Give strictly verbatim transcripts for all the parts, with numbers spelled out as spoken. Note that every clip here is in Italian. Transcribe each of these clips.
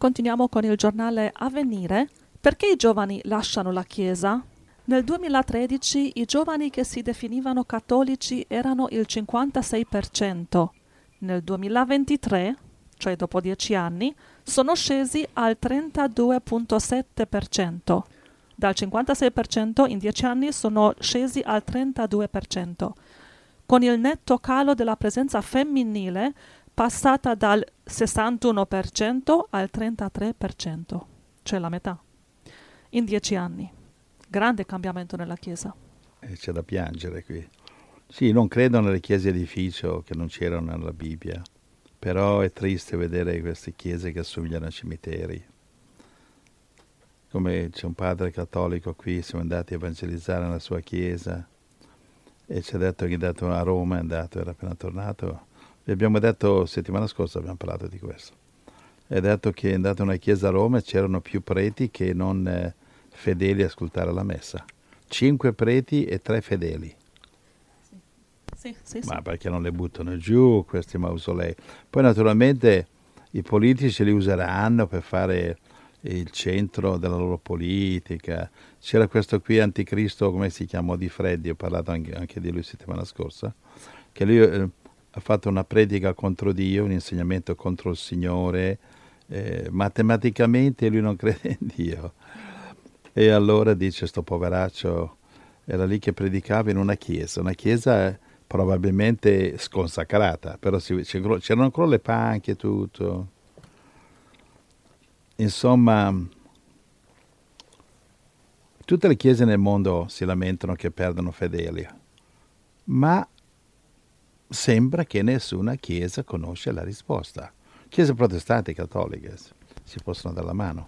Continuiamo con il giornale Avvenire. Perché i giovani lasciano la Chiesa? Nel duemilatredici i giovani che si definivano cattolici erano il cinquantasei per cento. Nel duemilaventitré, cioè dopo dieci anni, sono scesi al trentadue virgola sette per cento. Dal cinquantasei per cento in dieci anni sono scesi al trentadue per cento. Con il netto calo della presenza femminile passata dal sessantuno per cento al trentatré per cento, cioè la metà, in dieci anni. Grande cambiamento nella Chiesa. E c'è da piangere qui. Sì, non credo nelle chiese edificio che non c'erano nella Bibbia, però è triste vedere queste chiese che assomigliano a cimiteri. Come c'è un padre cattolico qui, siamo andati a evangelizzare nella sua chiesa e ci ha detto che è andato a Roma, è andato, era appena tornato. Vi abbiamo detto, settimana scorsa abbiamo parlato di questo. Ha detto che è andato in una chiesa a Roma e c'erano più preti che non eh, fedeli a ascoltare la messa. Cinque preti e tre fedeli. Sì, sì, Ma sì. perché non le buttano giù questi mausolei? Poi naturalmente i politici li useranno per fare il centro della loro politica. C'era questo qui anticristo, come si chiama, Di Freddi, ho parlato anche, anche di lui settimana scorsa, che lui eh, ha fatto una predica contro Dio, un insegnamento contro il Signore, eh, matematicamente lui non crede in Dio. E allora dice sto poveraccio, era lì che predicava in una chiesa, una chiesa probabilmente sconsacrata, però si, c'erano ancora le panche e tutto. Insomma, tutte le chiese nel mondo si lamentano che perdono fedeli, ma sembra che nessuna chiesa conosce la risposta. Chiese protestanti e cattoliche si possono dare la mano.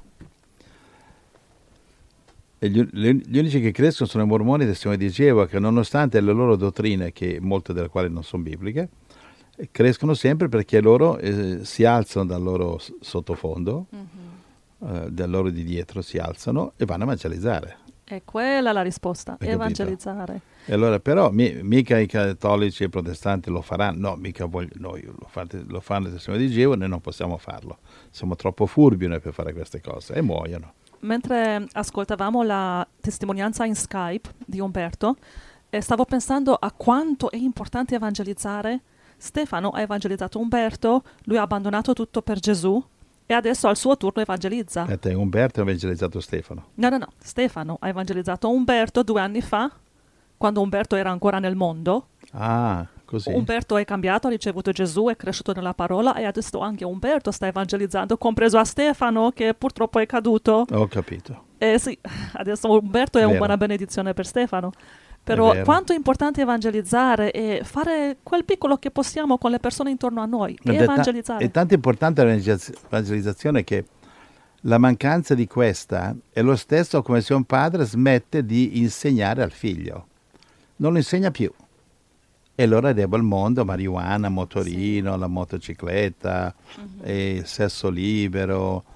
E gli, gli unici che crescono sono i mormoni del Signore di Geova, che nonostante le loro dottrine, che molte delle quali non sono bibliche, crescono sempre perché loro eh, si alzano dal loro sottofondo, mm-hmm. eh, dal loro di dietro si alzano e vanno a evangelizzare. È quella la risposta, Hai evangelizzare. E allora, però mi, mica i cattolici e i protestanti lo faranno, no, mica voglio, noi lo, fate, lo fanno il Signore di Geova, noi non possiamo farlo. Siamo troppo furbi noi per fare queste cose e muoiono. Mentre ascoltavamo la testimonianza in Skype di Umberto, eh, stavo pensando a quanto è importante evangelizzare. Stefano ha evangelizzato Umberto, lui ha abbandonato tutto per Gesù e adesso al suo turno evangelizza. Aspetta, Umberto ha evangelizzato Stefano? No, no, no, Stefano ha evangelizzato Umberto due anni fa, quando Umberto era ancora nel mondo. Ah, così. Umberto è cambiato, ha ricevuto Gesù, è cresciuto nella parola e adesso anche Umberto sta evangelizzando, compreso a Stefano che purtroppo è caduto. Ho capito. Eh sì, adesso Umberto è Vero. una buona benedizione per Stefano. Però quanto è importante evangelizzare e fare quel piccolo che possiamo con le persone intorno a noi. Ed Evangelizzare. È, ta- è tanto importante l'evangelizzazione che la mancanza di questa è lo stesso come se un padre smette di insegnare al figlio. Non lo insegna più. E allora devo al mondo, marijuana, motorino, sì. La motocicletta, uh-huh. E sesso libero,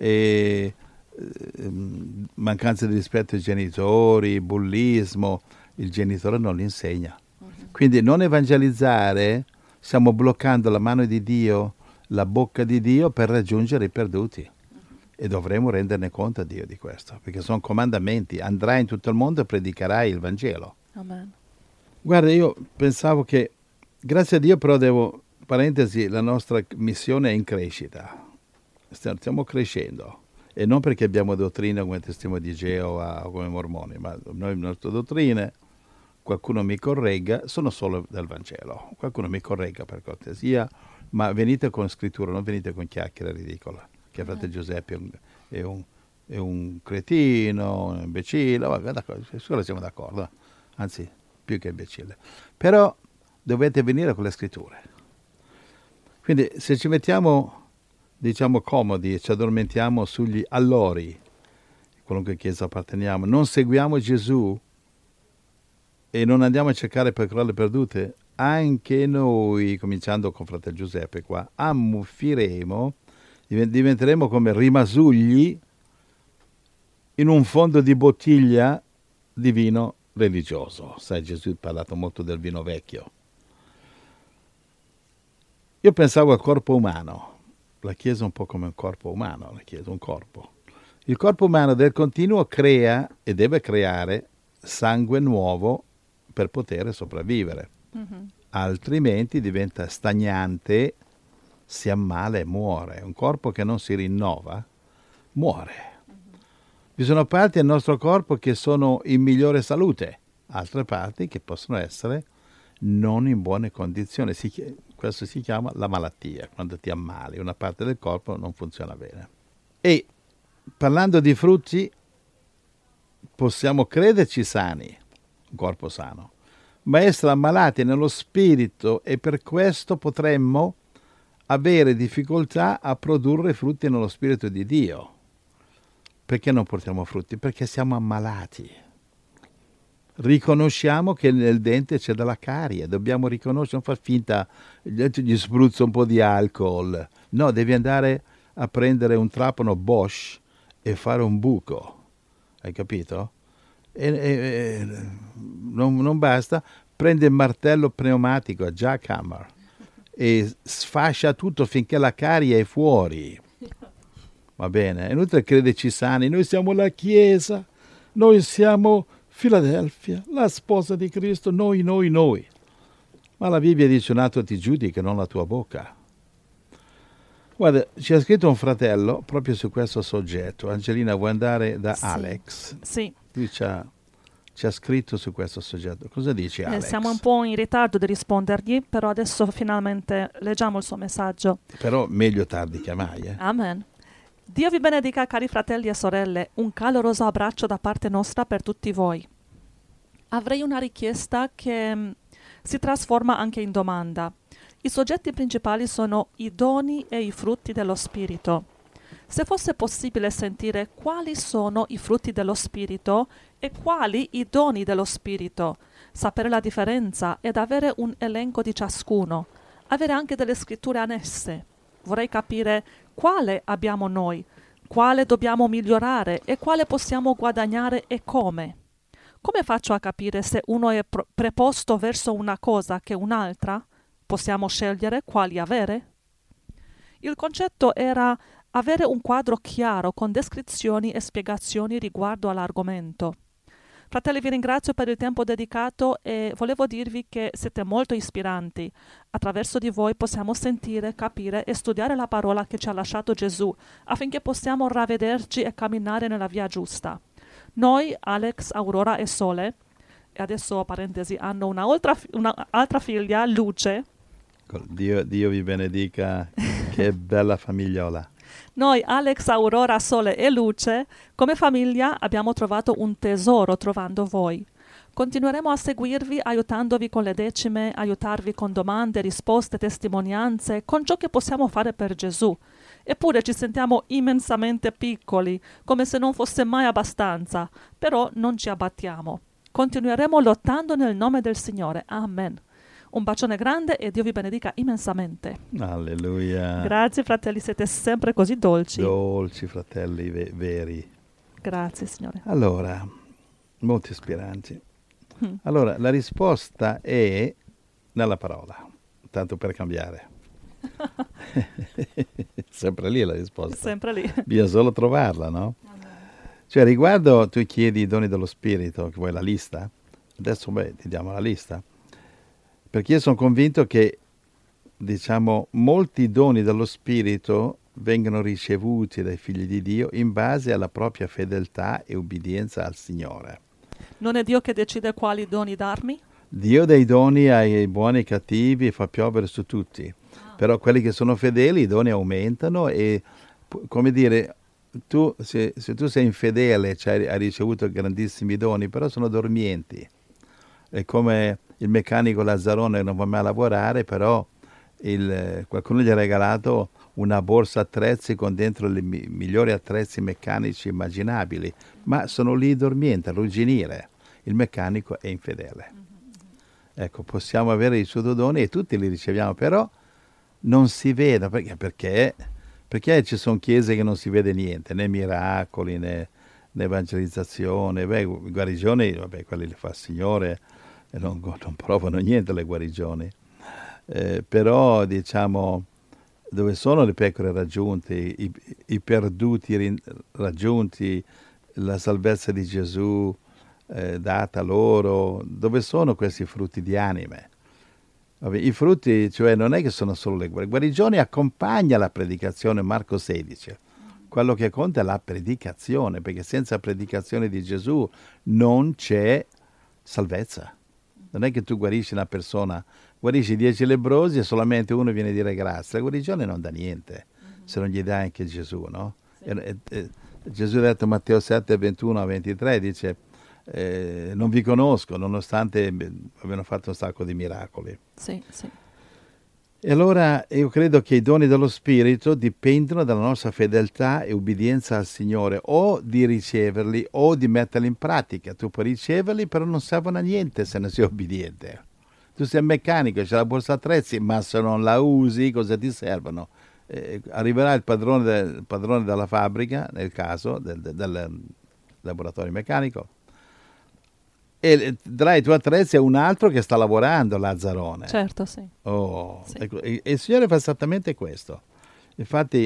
e eh, mancanza di rispetto ai genitori, bullismo. Il genitore non lo insegna. Uh-huh. Quindi non evangelizzare, stiamo bloccando la mano di Dio, la bocca di Dio per raggiungere i perduti. Uh-huh. E dovremo renderne conto a Dio di questo, perché sono comandamenti. Andrai in tutto il mondo e predicherai il Vangelo. Amen. Guarda, io pensavo che, grazie a Dio però devo, parentesi, la nostra missione è in crescita. Stiamo crescendo. E non perché abbiamo dottrine come testimoni di Geova o come mormoni, ma noi, le nostre dottrine, qualcuno mi corregga, sono solo del Vangelo. Qualcuno mi corregga per cortesia, ma venite con scrittura, non venite con chiacchiere ridicole. Che frate Giuseppe è un, è un, è un cretino, un imbecille, vabbè, solo siamo d'accordo, anzi più che imbecille. Però dovete venire con le scritture. Quindi se ci mettiamo, diciamo, comodi e ci addormentiamo sugli allori, qualunque chiesa apparteniamo, non seguiamo Gesù e non andiamo a cercare pecorelle perdute, anche noi, cominciando con fratello Giuseppe qua, ammuffiremo, diventeremo come rimasugli in un fondo di bottiglia di vino religioso. Sai, Gesù ha parlato molto del vino vecchio. Io pensavo al corpo umano la Chiesa è un po' come un corpo umano, la Chiesa è un corpo. Il corpo umano del continuo crea e deve creare sangue nuovo per poter sopravvivere, Mhm. altrimenti diventa stagnante, si ammala e muore. Un corpo che non si rinnova muore. Vi sono parti del nostro corpo che sono in migliore salute, altre parti che possono essere non in buone condizioni. Si chi- questo si chiama la malattia, quando ti ammali, una parte del corpo non funziona bene. E parlando di frutti, possiamo crederci sani, un corpo sano, ma essere ammalati nello spirito, e per questo potremmo avere difficoltà a produrre frutti nello spirito di Dio. Perché non portiamo frutti? Perché siamo ammalati. Riconosciamo che nel dente c'è della carie, dobbiamo riconoscere, non far finta, gli spruzzo un po' di alcol. No, devi andare a prendere un trapano Bosch e fare un buco, hai capito? E, e- e non, non basta, prende il martello pneumatico, jackhammer, e sfascia tutto finché la carie è fuori. Va bene, è inutile crederci sani, noi siamo la Chiesa, noi siamo Filadelfia, la sposa di Cristo, noi, noi, noi. Ma la Bibbia dice un altro ti giudica, non la tua bocca. Guarda, ci ha scritto un fratello proprio su questo soggetto. Angelina, vuoi andare da Sì. Alex? Sì. Lui ci ha, ci ha scritto su questo soggetto. Cosa dici, Eh, Alex? siamo un po' in ritardo di rispondergli, però adesso finalmente leggiamo il suo messaggio. Però meglio tardi che mai, eh? Amen. Dio vi benedica, cari fratelli e sorelle. Un caloroso abbraccio da parte nostra per tutti voi. Avrei una richiesta che mh, si trasforma anche in domanda. I soggetti principali sono i doni e i frutti dello Spirito. Se fosse possibile sentire quali sono i frutti dello Spirito e quali i doni dello Spirito, sapere la differenza ed avere un elenco di ciascuno, avere anche delle scritture annesse. Vorrei capire quale abbiamo noi, quale dobbiamo migliorare e quale possiamo guadagnare e come. Come faccio a capire se uno è pro- preposto verso una cosa che un'altra? Possiamo scegliere quali avere? Il concetto era avere un quadro chiaro con descrizioni e spiegazioni riguardo all'argomento. Fratelli, vi ringrazio per il tempo dedicato e volevo dirvi che siete molto ispiranti. Attraverso di voi possiamo sentire, capire e studiare la parola che ci ha lasciato Gesù, affinché possiamo ravvederci e camminare nella via giusta. Noi, Alex, Aurora e Sole, e adesso parentesi, hanno un'altra, un'altra figlia, Luce. Dio, Dio vi benedica, che bella famigliola. Noi, Alex, Aurora, Sole e Luce, come famiglia abbiamo trovato un tesoro trovando voi. Continueremo a seguirvi aiutandovi con le decime, aiutarvi con domande, risposte, testimonianze, con ciò che possiamo fare per Gesù. Eppure ci sentiamo immensamente piccoli, come se non fosse mai abbastanza, però non ci abbattiamo. Continueremo lottando nel nome del Signore. Amen. Un bacione grande e Dio vi benedica immensamente. Alleluia. Grazie fratelli, siete sempre così dolci. Dolci fratelli ve- veri. Grazie Signore. Allora, molto ispiranti. Mm. Allora, la risposta è nella parola, tanto per cambiare. Sempre lì la risposta. Sempre lì. Bisogna solo trovarla, no? Cioè, riguardo, tu chiedi i doni dello Spirito, che vuoi la lista? Adesso, beh, ti diamo la lista. Perché io sono convinto che, diciamo, molti doni dello Spirito vengono ricevuti dai figli di Dio in base alla propria fedeltà e ubbidienza al Signore. Non è Dio che decide quali doni darmi? Dio dà i doni ai buoni e ai cattivi e fa piovere su tutti. Ah. Però quelli che sono fedeli, i doni aumentano e, come dire, tu, se, se tu sei infedele, cioè hai ricevuto grandissimi doni, però sono dormienti. È come il meccanico Lazzarone non va mai a lavorare, però il, qualcuno gli ha regalato una borsa attrezzi con dentro i mi- migliori attrezzi meccanici immaginabili, ma sono lì dormienti, a arrugginire. Il meccanico è infedele. Mm-hmm. Ecco, possiamo avere i suoi doni e tutti li riceviamo, però non si vedono, perché, perché, perché ci sono chiese che non si vede niente, né miracoli, né, né evangelizzazione, beh, guarigioni, vabbè, quelli li fa il Signore, e non, non provano niente le guarigioni. Eh, però, diciamo, dove sono le pecore raggiunte, i, i perduti rin- raggiunti, la salvezza di Gesù eh, data loro, dove sono questi frutti di anime? Vabbè, i frutti, cioè, non è che sono solo le guarigioni, guarigione accompagna la predicazione, Marco sedici. Quello che conta è la predicazione, perché senza predicazione di Gesù non c'è salvezza. Non è che tu guarisci una persona, guarisci dieci lebbrosi e solamente uno viene a dire grazie. La guarigione non dà niente, mm-hmm. se non gli dà anche Gesù, no? Sì. E, e, e, Gesù ha detto Matteo sette, ventuno a ventitré, dice eh, non vi conosco, nonostante abbiano fatto un sacco di miracoli. Sì, sì. E allora io credo che i doni dello Spirito dipendono dalla nostra fedeltà e ubbidienza al Signore, o di riceverli o di metterli in pratica. Tu puoi riceverli, però non servono a niente se non sei obbediente. Tu sei un meccanico, c'è la borsa attrezzi, ma se non la usi cosa ti servono? Eh, arriverà il padrone, de, il padrone della fabbrica, nel caso del, del, del laboratorio meccanico, e darai i tuoi attrezzi a un altro che sta lavorando, Lazzarone. Certo, sì. Oh, sì. Ecco, e, e il Signore fa esattamente questo. Infatti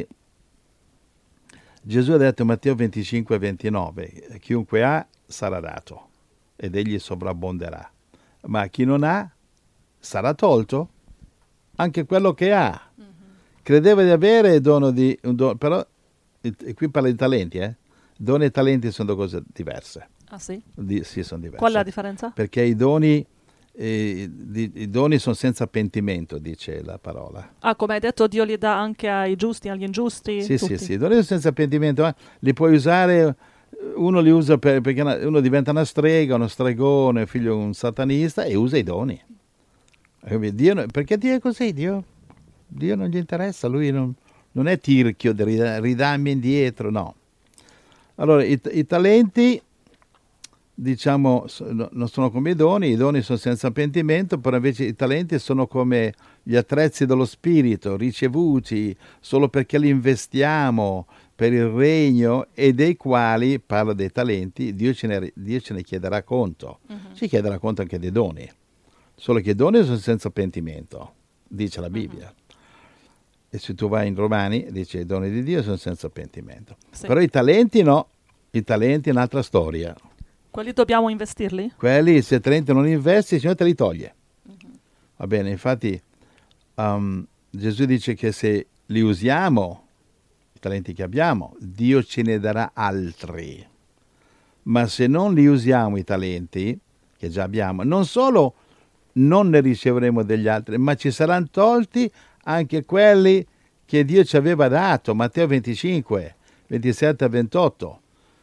Gesù ha detto in Matteo venticinque ventinove, chiunque ha sarà dato ed egli sovrabbonderà, ma chi non ha sarà tolto anche quello che ha. Mm-hmm. Credeva di avere dono di un dono, però e qui parla di talenti, eh? Doni e talenti sono due cose diverse. Ah sì? Di, sì, sono diverse. Qual è la differenza? Perché i doni, eh, di, i doni sono senza pentimento, dice la parola. Ah, come hai detto, Dio li dà anche ai giusti, agli ingiusti? Sì, tutti. sì, sì, i doni sono senza pentimento, eh? Li puoi usare, uno li usa per, perché uno diventa una strega, uno stregone, figlio di un satanista e usa i doni. Dio, perché Dio è così? Dio, Dio non gli interessa, lui non, non è tirchio, ridammi indietro, no. Allora, i, i talenti, diciamo, non sono come i doni, i doni sono senza pentimento, però invece i talenti sono come gli attrezzi dello spirito, ricevuti solo perché li investiamo per il regno e dei quali, parlo dei talenti, Dio ce ne, Dio ce ne chiederà conto. Uh-huh. Ci chiederà conto anche dei doni, solo che i doni sono senza pentimento, dice la Bibbia. Uh-huh. E se tu vai in Romani, dice i doni di Dio sono senza pentimento. Sì. Però i talenti no, i talenti è un'altra storia. Quelli dobbiamo investirli? Quelli, se talenti non investi, il Signore te li toglie. Uh-huh. Va bene, infatti um, Gesù dice che se li usiamo, i talenti che abbiamo, Dio ce ne darà altri. Ma se non li usiamo i talenti che già abbiamo, non solo non ne riceveremo degli altri, ma ci saranno tolti anche quelli che Dio ci aveva dato. Matteo venticinque, ventisette a ventotto.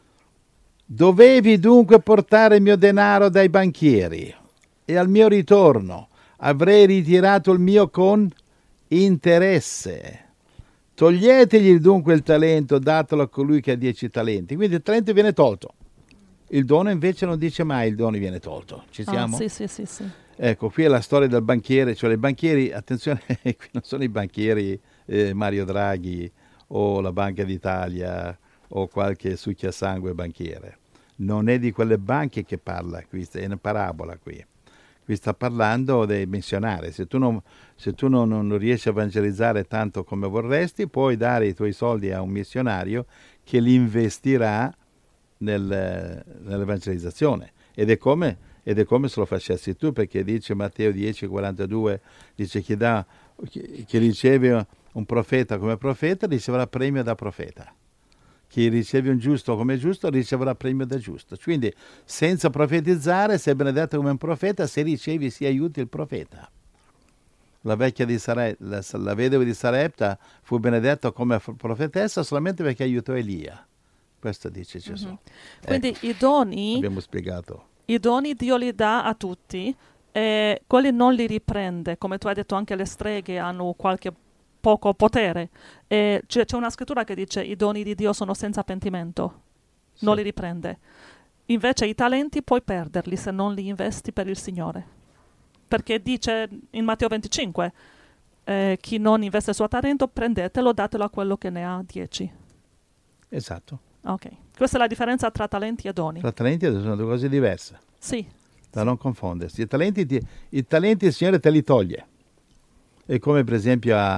Dovevi dunque portare il mio denaro dai banchieri e al mio ritorno avrei ritirato il mio con interesse. Toglietegli dunque il talento, datelo a colui che ha dieci talenti. Quindi il talento viene tolto. Il dono invece non dice mai il dono viene tolto. Ci siamo? Ah, sì, sì, sì, sì. Ecco, qui è la storia del banchiere, cioè i banchieri, attenzione, qui non sono i banchieri eh, Mario Draghi o la Banca d'Italia o qualche succhiasangue banchiere. Non è di quelle banche che parla qui, è una parabola qui. Qui sta parlando dei missionari. Se tu non, se tu non, non riesci a evangelizzare tanto come vorresti, puoi dare i tuoi soldi a un missionario che li investirà nel, nell'evangelizzazione. Ed è come, ed è come se lo facessi tu, perché dice Matteo dieci quarantadue, dice chi, dà, chi, chi riceve un profeta come profeta riceverà premio da profeta. Chi riceve un giusto come giusto riceverà premio da giusto. Quindi senza profetizzare sei benedetto come un profeta, se ricevi si aiuti il profeta. La vecchia di Sare, la, la vedova di Sarepta fu benedetta come profetessa solamente perché aiutò Elia. Questo dice Gesù. Mm-hmm. Quindi ecco, i doni, abbiamo spiegato. I doni Dio li dà a tutti e quelli non li riprende. Come tu hai detto, anche le streghe hanno qualche poco potere. E c'è, c'è una scrittura che dice i doni di Dio sono senza pentimento, sì. Non li riprende. Invece i talenti puoi perderli se non li investi per il Signore, perché dice in Matteo venticinque eh, chi non investe il suo talento prendetelo, datelo a quello che ne ha dieci. Esatto. Ok, questa è la differenza tra talenti e doni. Tra talenti sono due cose diverse, sì, da sì. non confondersi. I talenti, ti, i talenti il Signore te li toglie. È come per esempio a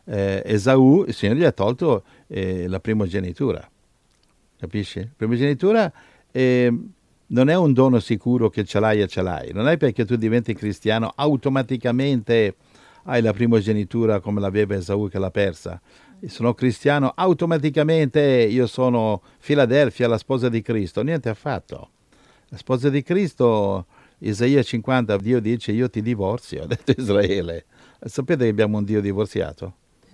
eh, Esaù, il Signore gli ha tolto eh, la primogenitura. Capisci? La primogenitura eh, non è un dono sicuro che ce l'hai e ce l'hai. Non è perché tu diventi cristiano automaticamente hai la primogenitura come l'aveva Esaù che l'ha persa. Sono cristiano automaticamente io sono Filadelfia, la sposa di Cristo. Niente affatto. La sposa di Cristo, Isaia cinquanta, Dio dice io ti divorzio, ha detto Israele. Sapete che abbiamo un Dio divorziato?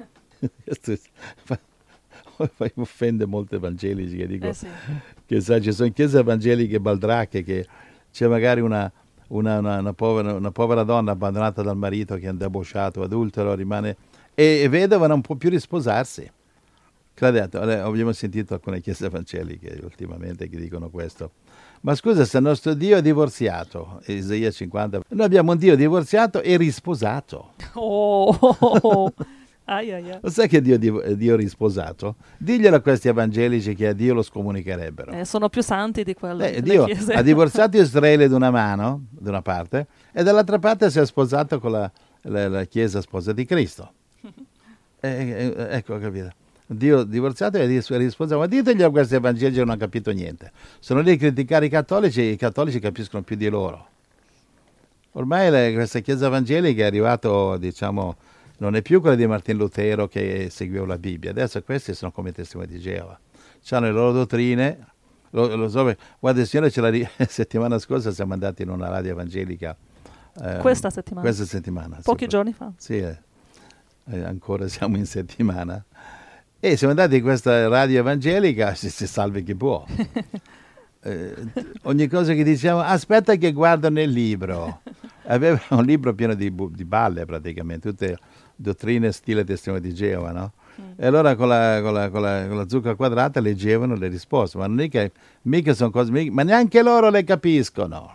Offende molti evangelici che dico Eh sì. che sa, ci sono chiese evangeliche baldracche che c'è magari una, una, una, una, povera, una povera donna abbandonata dal marito che è un debosciato, adultero, rimane e, e vedova non può più risposarsi. Credete, abbiamo sentito alcune chiese evangeliche ultimamente che dicono questo. Ma scusa, se il nostro Dio è divorziato, Isaia cinquanta, noi abbiamo un Dio divorziato e risposato. Oh, ai, ai, ai. Lo sai che Dio è Dio risposato? Diglielo a questi evangelici che a Dio lo scomunicherebbero. Eh, sono più santi di quello. Eh, le Dio chiese. ha divorziato Israele da una mano, da una parte, e dall'altra parte si è sposato con la, la, la Chiesa sposa di Cristo. Eh, eh, ecco, capito? Dio divorziato e risposato. Ma ditegli a questi evangelici che non hanno capito niente. Sono lì a criticare i cattolici e i cattolici capiscono più di loro. Ormai le, questa Chiesa evangelica è arrivato, diciamo, non è più quella di Martin Lutero che seguiva la Bibbia. Adesso questi sono come testimoni di Geova. Hanno le loro dottrine. Lo, lo so, guarda, il Signore ce la settimana scorsa siamo andati in una radio evangelica. Eh, Questa settimana? Questa settimana. Pochi sì, giorni fa. Sì, eh, eh, ancora siamo in settimana. E siamo andati in questa radio evangelica, si, si salvi chi può. Eh, ogni cosa che diciamo, aspetta che guardo nel libro. Aveva un libro pieno di, di balle praticamente, tutte dottrine stile testimone di Geova, no? Mm. E allora con la, con, la, con, la, con la zucca quadrata leggevano le risposte, ma non è che mica sono cose, mica, ma neanche loro le capiscono.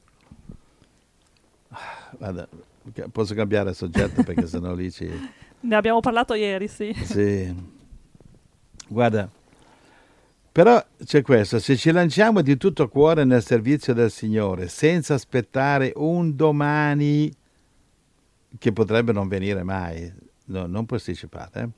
Guarda, posso cambiare soggetto perché sennò lì ci... Ne abbiamo parlato ieri, sì. Sì. Guarda, però c'è questo, se ci lanciamo di tutto cuore nel servizio del Signore, senza aspettare un domani che potrebbe non venire mai, no, non posticipate, eh?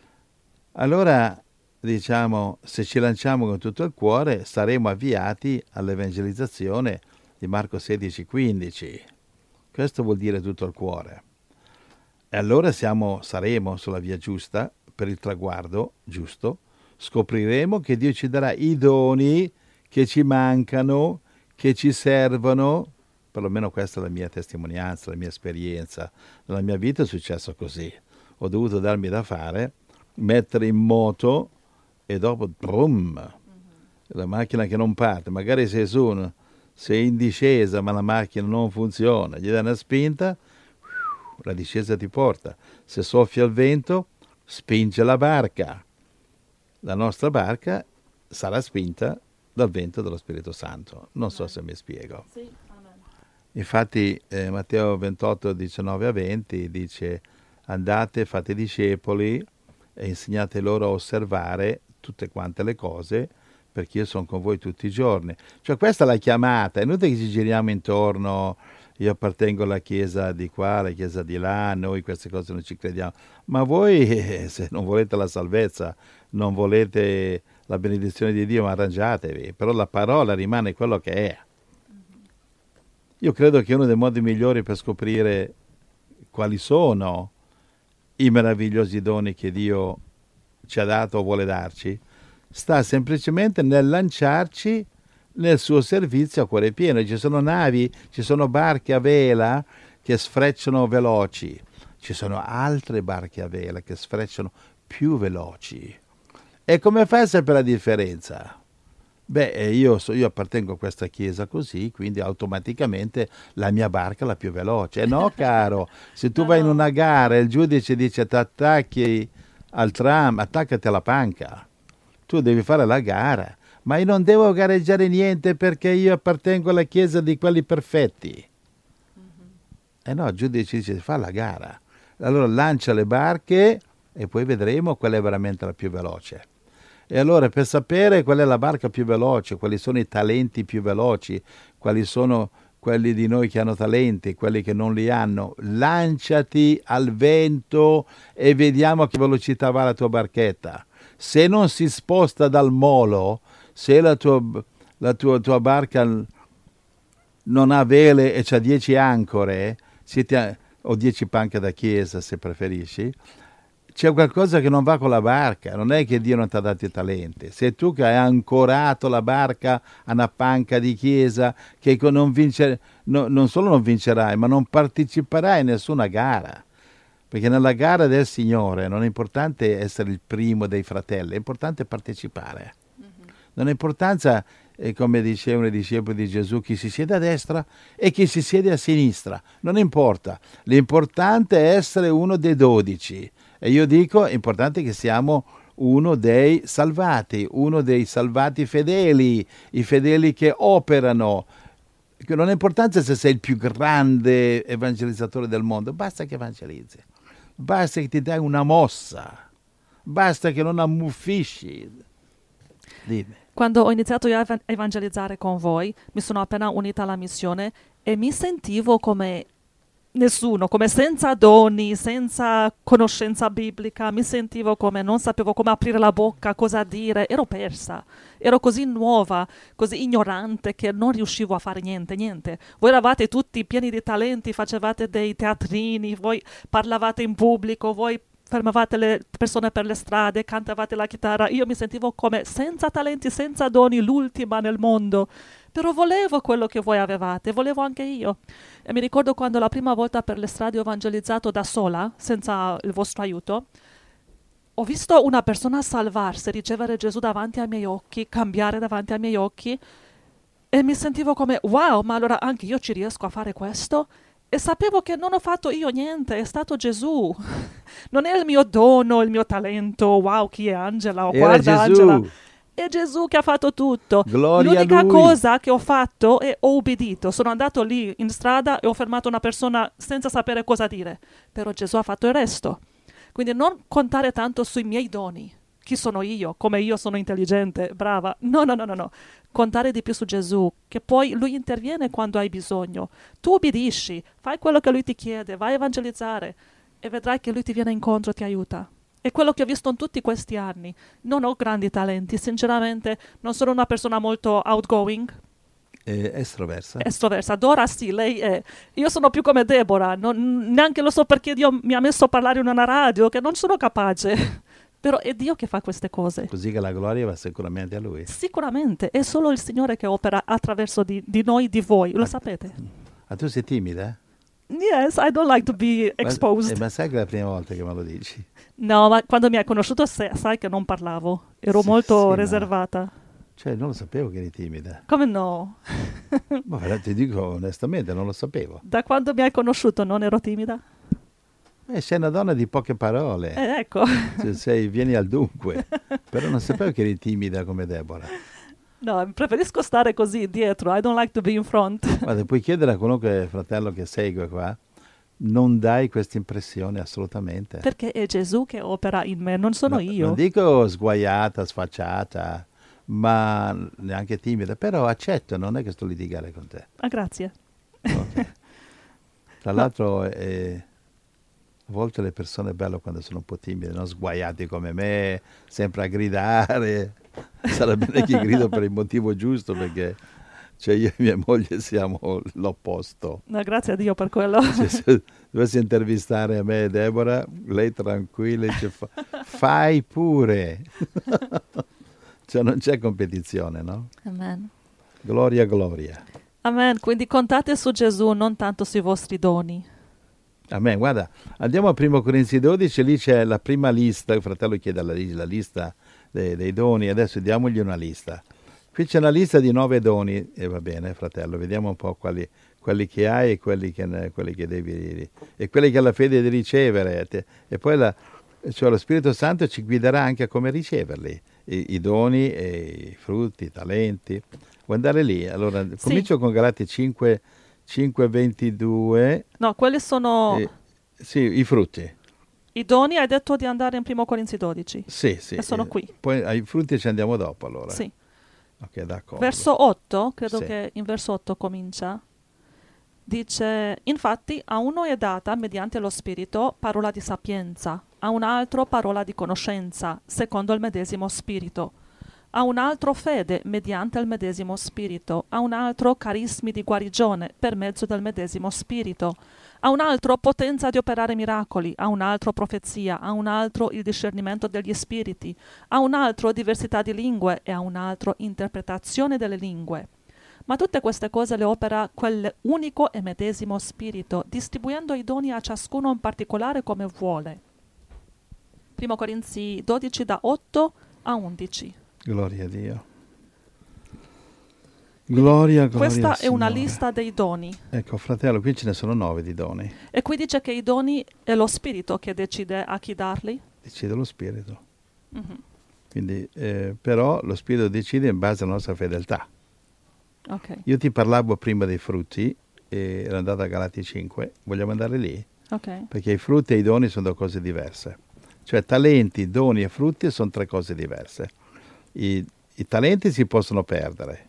Allora, diciamo, se ci lanciamo con tutto il cuore, saremo avviati all'evangelizzazione di Marco sedici quindici. Questo vuol dire tutto il cuore. E allora siamo, saremo sulla via giusta, per il traguardo giusto, scopriremo che Dio ci darà i doni che ci mancano, che ci servono, perlomeno questa è la mia testimonianza, la mia esperienza. Nella mia vita è successo così. Ho dovuto darmi da fare, mettere in moto e dopo, brum, mm-hmm. la macchina che non parte. Magari sei su, sei in discesa ma la macchina non funziona, gli dai una spinta, la discesa ti porta. Se soffia il vento, spinge la barca. La nostra barca sarà spinta dal vento dello Spirito Santo. Non so se mi spiego. Sì, amen. Infatti eh, Matteo ventotto, diciannove a venti dice andate, fate discepoli e insegnate loro a osservare tutte quante le cose perché io sono con voi tutti i giorni. Cioè questa è la chiamata, è inutile che ci giriamo intorno, io appartengo alla chiesa di qua, alla chiesa di là, noi queste cose non ci crediamo. Ma voi, eh, se non volete la salvezza, non volete la benedizione di Dio, ma arrangiatevi. Però la parola rimane quello che è. Io credo che uno dei modi migliori per scoprire quali sono i meravigliosi doni che Dio ci ha dato o vuole darci, sta semplicemente nel lanciarci nel suo servizio a cuore pieno. Ci sono navi, ci sono barche a vela che sfrecciano veloci, ci sono altre barche a vela che sfrecciano più veloci. E come fai a sapere la differenza? Beh, io, so, io appartengo a questa chiesa così, quindi automaticamente la mia barca è la più veloce. E no, caro, se tu no, vai no. in una gara e il giudice dice ti attacchi al tram, attaccati alla panca. Tu devi fare la gara. Ma io non devo gareggiare niente perché io appartengo alla chiesa di quelli perfetti. Mm-hmm. E no, il giudice dice fa la gara. Allora lancia le barche e poi vedremo qual è veramente la più veloce. E allora per sapere qual è la barca più veloce, quali sono i talenti più veloci, quali sono quelli di noi che hanno talenti, quelli che non li hanno, lanciati al vento e vediamo a che velocità va la tua barchetta. Se non si sposta dal molo, se la tua, la tua, tua barca non ha vele e c'ha dieci ancore, siete, o dieci panche da chiesa se preferisci, c'è qualcosa che non va con la barca. Non è che Dio non ti ha dato i talenti. Sei tu che hai ancorato la barca a una panca di chiesa che non, vince, no, non solo non vincerai, ma non parteciperai a nessuna gara. Perché nella gara del Signore non è importante essere il primo dei fratelli, è importante partecipare. Mm-hmm. Non è importanza, eh, come dicevano i discepoli di Gesù, chi si siede a destra e chi si siede a sinistra. Non importa. L'importante è essere uno dei dodici. E io dico, è importante che siamo uno dei salvati, uno dei salvati fedeli, i fedeli che operano. Non ha importanza se sei il più grande evangelizzatore del mondo, basta che evangelizzi, basta che ti dai una mossa, basta che non ammuffisci. Dimmi. Quando ho iniziato io a evangelizzare con voi, mi sono appena unita alla missione e mi sentivo come nessuno, come senza doni, senza conoscenza biblica, mi sentivo come non sapevo come aprire la bocca, cosa dire, ero persa, ero così nuova, così ignorante che non riuscivo a fare niente, niente. Voi eravate tutti pieni di talenti, facevate dei teatrini, voi parlavate in pubblico, voi fermavate le persone per le strade, cantavate la chitarra, io mi sentivo come senza talenti, senza doni, l'ultima nel mondo. Però volevo quello che voi avevate, volevo anche io. E mi ricordo quando la prima volta per le strade ho evangelizzato da sola, senza il vostro aiuto, ho visto una persona salvarsi, ricevere Gesù davanti ai miei occhi, cambiare davanti ai miei occhi, e mi sentivo come, wow, ma allora anche io ci riesco a fare questo? E sapevo che non ho fatto io niente, è stato Gesù. Non è il mio dono, il mio talento, wow, chi è Angela? O Era guarda Gesù. Angela. È Gesù che ha fatto tutto. Gloria L'unica a lui. cosa che ho fatto è ho ubbidito. Sono andato lì in strada e ho fermato una persona senza sapere cosa dire. Però Gesù ha fatto il resto. Quindi non contare tanto sui miei doni. Chi sono io? Come io sono intelligente, brava. No, no, no, no, no. Contare di più su Gesù, che poi Lui interviene quando hai bisogno. Tu obbedisci, fai quello che Lui ti chiede, vai a evangelizzare e vedrai che Lui ti viene incontro e ti aiuta. È quello che ho visto in tutti questi anni. Non ho grandi talenti, sinceramente non sono una persona molto outgoing. Eh, estroversa. Estroversa. Dora sì, lei è. Io sono più come Deborah, non, neanche lo so perché Dio mi ha messo a parlare in una radio, che non sono capace. Però è Dio che fa queste cose. Così che la gloria va sicuramente a Lui. Sicuramente, è solo il Signore che opera attraverso di, di noi, di voi, lo ah, sapete? Ah, tu sei timida? Yes, I don't like to be exposed. Ma, eh, ma sai che è la prima volta che me lo dici? No, ma quando mi hai conosciuto sai, sai che non parlavo, ero sì, molto sì, riservata. Ma... Cioè, non lo sapevo che eri timida. Come no? Ma ti dico onestamente, non lo sapevo. Da quando mi hai conosciuto non ero timida? Eh, sei una donna di poche parole. Eh, ecco. Cioè, sei, vieni al dunque. Però non sapevo che eri timida come Deborah. No, preferisco stare così dietro. I don't like to be in front. Guarda, puoi chiedere a qualunque fratello che segue qua. Non dai questa impressione assolutamente. Perché è Gesù che opera in me, non sono no, io. Non dico sguaiata, sfacciata, ma neanche timida. Però accetto, non è che sto a litigare con te. Ah, grazie. Okay. Tra l'altro... Eh, a volte le persone è bello quando sono un po' timide, non sguaiati come me, sempre a gridare. Sarà bene che grido per il motivo giusto, perché cioè io e mia moglie siamo l'opposto. No, grazie a Dio per quello. Cioè, se dovessi intervistare a me e Deborah, lei tranquilla dice fa, fai pure. Cioè non c'è competizione, no? Amen. Gloria, gloria. Amen. Quindi contate su Gesù, non tanto sui vostri doni. Amen. Guarda, andiamo a primo Corinzi dodici, lì c'è la prima lista, il fratello chiede la, la lista dei, dei doni, adesso diamogli una lista. Qui c'è una lista di nove doni, e va bene fratello, vediamo un po' quali, quelli che hai e quelli che, quelli che devi, e quelli che hai la fede di ricevere, e poi la, cioè lo Spirito Santo ci guiderà anche a come riceverli, i, i doni, e i frutti, i talenti. Vuoi andare lì? Allora, sì. Comincio con Galati cinque, cinque ventidue. No, quelli sono... Eh, sì, i frutti. I doni hai detto di andare in primo Corinzi dodici. Sì, sì. E sono eh, qui. Poi ai frutti ci andiamo dopo, allora. Sì. Ok, d'accordo. Verso otto, credo sì. che in verso otto comincia. Dice, infatti a uno è data mediante lo Spirito parola di sapienza, a un altro parola di conoscenza, secondo il medesimo Spirito, a un altro fede mediante il medesimo Spirito, a un altro carismi di guarigione per mezzo del medesimo Spirito, a un altro potenza di operare miracoli, a un altro profezia, a un altro il discernimento degli spiriti, a un altro diversità di lingue e a un altro interpretazione delle lingue. Ma tutte queste cose le opera quell'unico e medesimo Spirito, distribuendo i doni a ciascuno in particolare come vuole. Primo Corinzi dodici da otto a undici. Gloria a Dio. Gloria, gloria Questa al è una Signore. lista dei doni. Ecco, fratello, qui ce ne sono nove di doni. E qui dice che i doni è lo Spirito che decide a chi darli? Decide lo Spirito. Mhm. Quindi, eh, però lo Spirito decide in base alla nostra fedeltà. Ok, Io ti parlavo prima dei frutti, e ero andato a Galati cinque, vogliamo andare lì? ok. Perché i frutti e i doni sono due cose diverse. Cioè talenti, doni e frutti sono tre cose diverse. I, i talenti si possono perdere.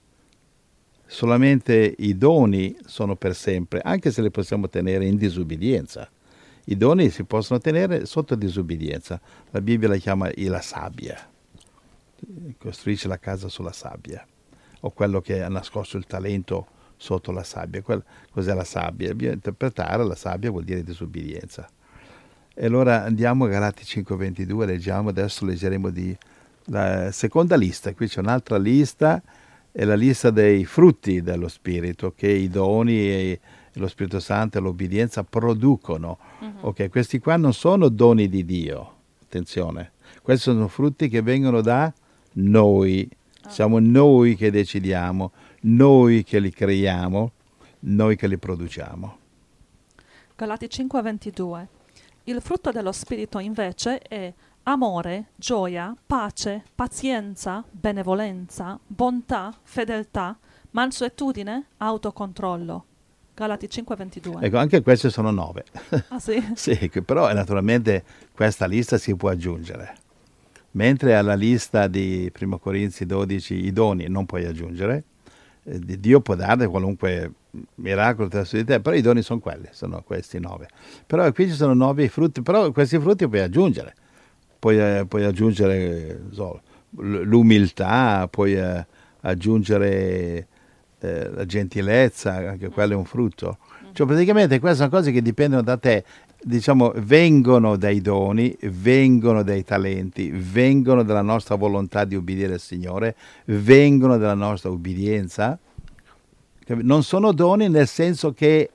Solamente i doni sono per sempre, anche se li possiamo tenere in disubbidienza. I doni si possono tenere sotto disubbidienza. La Bibbia la chiama la sabbia. Costruisce la casa sulla sabbia. O quello che ha nascosto il talento sotto la sabbia. Quel, cos'è la sabbia? Bisogna interpretare, la sabbia vuol dire disubbidienza. E allora andiamo a Galati cinque ventidue, leggiamo, adesso leggeremo di la seconda lista. Qui c'è un'altra lista, è la lista dei frutti dello Spirito, che i doni e lo Spirito Santo e l'obbedienza producono. Mhm. Ok, questi qua non sono doni di Dio, attenzione, questi sono frutti che vengono da noi, siamo noi che decidiamo, noi che li creiamo, noi che li produciamo. Galati cinque ventidue. Il frutto dello Spirito invece è amore, gioia, pace, pazienza, benevolenza, bontà, fedeltà, mansuetudine, autocontrollo. Galati cinque ventidue. Ecco, anche queste sono nove. Ah sì? Sì, che però naturalmente questa lista si può aggiungere. Mentre alla lista di Primo Corinzi dodici i doni non puoi aggiungere, eh, Dio può dare qualunque miracolo attraverso di te, però i doni sono quelli, sono questi nove. Però qui ci sono nove frutti, però questi frutti puoi aggiungere. Puoi, eh, puoi aggiungere so, l'umiltà, puoi eh, aggiungere eh, la gentilezza, anche quello è un frutto. Cioè praticamente queste sono cose che dipendono da te, diciamo, vengono dai doni, vengono dai talenti, vengono dalla nostra volontà di obbedire al Signore, vengono dalla nostra obbedienza. Non sono doni nel senso che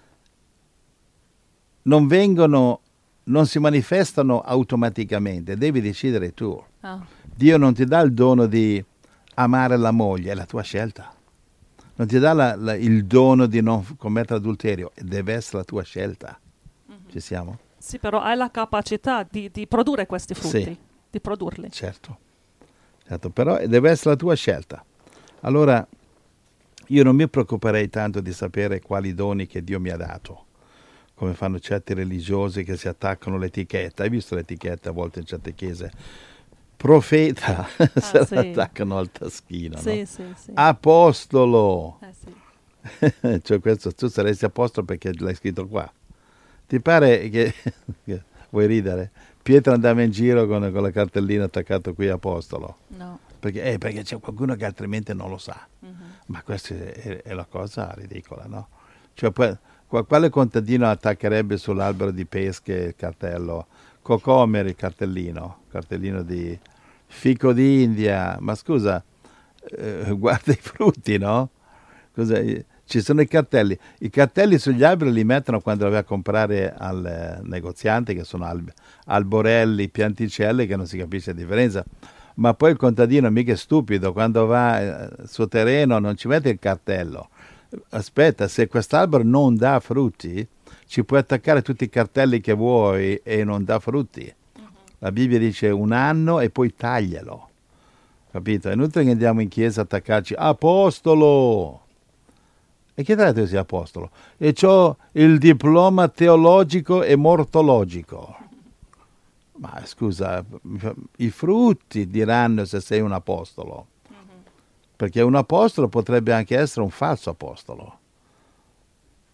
non vengono, non si manifestano automaticamente, devi decidere tu. Ah, Dio non ti dà il dono di amare la moglie, è la tua scelta. Non ti dà la, la, il dono di non commettere adulterio, deve essere la tua scelta. Ci siamo? sì, però hai la capacità di, di produrre questi frutti, Sì. di produrli. Certo. Certo, però deve essere la tua scelta. Allora, io non mi preoccuperei tanto di sapere quali doni che Dio mi ha dato, come fanno certi religiosi che si attaccano all'etichetta. Hai visto l'etichetta a volte in certe chiese? Profeta, Ah, se sì. l'attaccano al taschino, Sì, no? sì, sì. Apostolo! Eh, sì. Cioè questo, tu saresti apostolo perché l'hai scritto qua. Ti pare che, che vuoi ridere? Pietro andava in giro con, con la cartellina attaccata qui apostolo, No. perché, eh, perché c'è qualcuno che altrimenti non lo sa. Mhm. Ma questa è, è la cosa ridicola, no? Cioè, poi, qua- quale contadino attaccherebbe sull'albero di pesche il cartello? Cocomer il cartellino, cartellino di fico d'India. Ma scusa, eh, guarda i frutti, no? Cosa, ci sono i cartelli. I cartelli sugli alberi li mettono quando li vai a comprare al eh, negoziante, che sono alb- alborelli, pianticelle, che non si capisce la differenza. Ma poi il contadino mica è stupido, quando va eh, sul terreno non ci mette il cartello. Aspetta, se quest'albero non dà frutti, ci puoi attaccare tutti i cartelli che vuoi e non dà frutti. La Bibbia dice un anno e poi taglialo. Capito? È inutile che andiamo in chiesa a attaccarci apostolo. E chi ti ha detto che sia apostolo? E c'ho il diploma teologico e mortologico. Ma scusa, i frutti diranno se sei un apostolo. Perché un apostolo potrebbe anche essere un falso apostolo.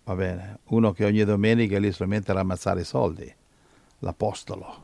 va bene, uno che ogni domenica lì solamente a ramazzare i soldi, l'apostolo.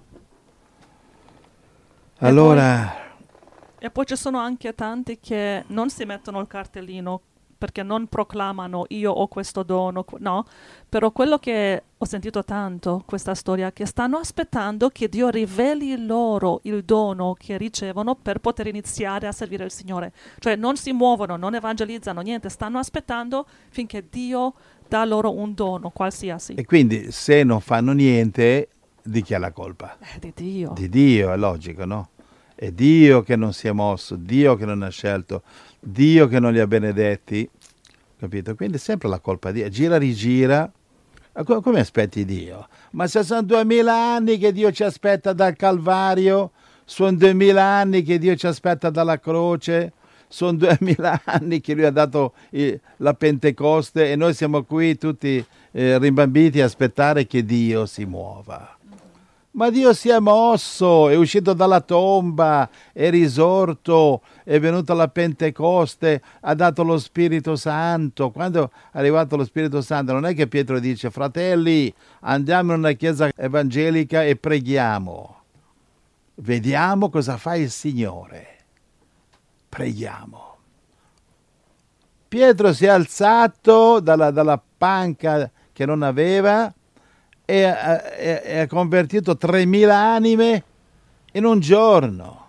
Allora... E poi ci sono anche tanti che non si mettono il cartellino perché non proclamano io ho questo dono, no, però quello che ho sentito tanto, questa storia, che stanno aspettando che Dio riveli loro il dono che ricevono per poter iniziare a servire il Signore. Cioè non si muovono, non evangelizzano, niente, stanno aspettando finché Dio dà loro un dono qualsiasi. E quindi se non fanno niente, di chi è la colpa? Eh, di Dio. Di Dio, è logico, no? È Dio che non si è mosso, Dio che non ha scelto, Dio che non li ha benedetti, capito? Quindi è sempre la colpa di Dio. Gira, rigira. Come aspetti Dio? Ma se sono duemila anni che Dio ci aspetta dal Calvario, sono duemila anni che Dio ci aspetta dalla croce, sono duemila anni che Lui ha dato eh, la Pentecoste e noi siamo qui tutti eh, rimbambiti a aspettare che Dio si muova. Ma Dio si è mosso, è uscito dalla tomba, è risorto, è venuto alla Pentecoste, ha dato lo Spirito Santo. Quando è arrivato lo Spirito Santo non è che Pietro dice: fratelli, andiamo in una chiesa evangelica e preghiamo. Vediamo cosa fa il Signore. Preghiamo. Pietro si è alzato dalla, dalla panca che non aveva e ha convertito tremila anime in un giorno.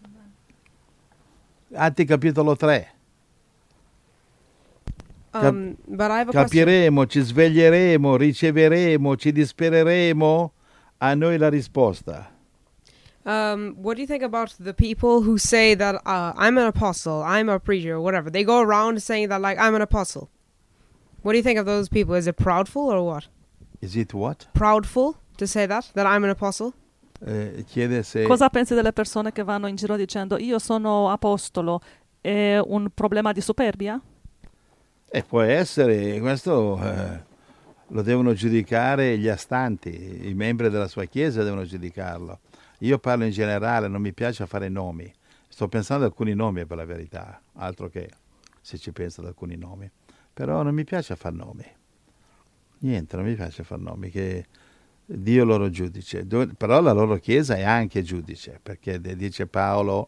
Atti capitolo tre. Cap- Um, but I have a capiremo, ci sveglieremo, riceveremo, ci dispereremo, a noi la risposta. Um, what do you think about the people who say that uh, I'm an apostle, I'm a preacher, or whatever? They go around saying that, like, I'm an apostle. What do you think of those people? Is it proudful or what? Is it what? Proudful to say that, that I'm an apostle? Eh, chiede se... Cosa pensi delle persone che vanno in giro dicendo io sono apostolo? È un problema di superbia? Eh, può essere, questo eh, lo devono giudicare gli astanti, i membri della sua chiesa devono giudicarlo. Io parlo in generale, non mi piace fare nomi. Sto pensando ad alcuni nomi per la verità, altro che se ci penso ad alcuni nomi. Però non mi piace fare nomi. Niente, non mi piace fare nomi, che Dio loro giudice. Però la loro chiesa è anche giudice, perché dice Paolo,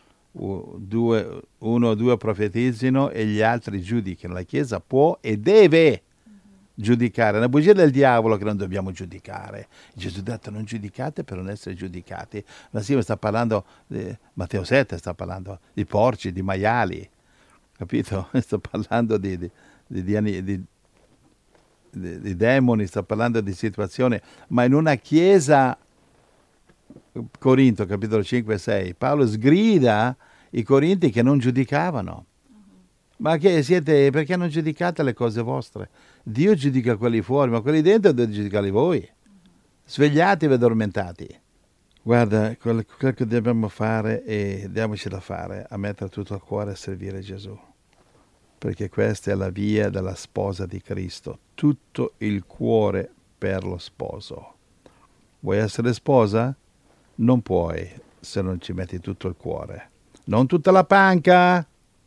due, uno o due profetizzino e gli altri giudicano. La chiesa può e deve giudicare. È una bugia del diavolo che non dobbiamo giudicare. Gesù ha detto non giudicate per non essere giudicati. Ma sì, sta parlando, di, Matteo sette sta parlando di porci, di maiali, capito? Sto parlando di, di, di, di, di, di, di demoni, sto parlando di situazioni. Ma in una chiesa, Corinto, capitolo cinque e sei, Paolo sgrida i corinti che non giudicavano. Ma che siete, perché non giudicate le cose vostre? Dio giudica quelli fuori, ma quelli dentro dovete giudicarli voi. Svegliatevi addormentati. Guarda, quello, quello che dobbiamo fare e diamoci da fare, a mettere tutto il cuore a servire Gesù. Perché questa è la via della sposa di Cristo. Tutto il cuore per lo sposo. Vuoi essere sposa? Non puoi se non ci metti tutto il cuore. Non tutta la panca.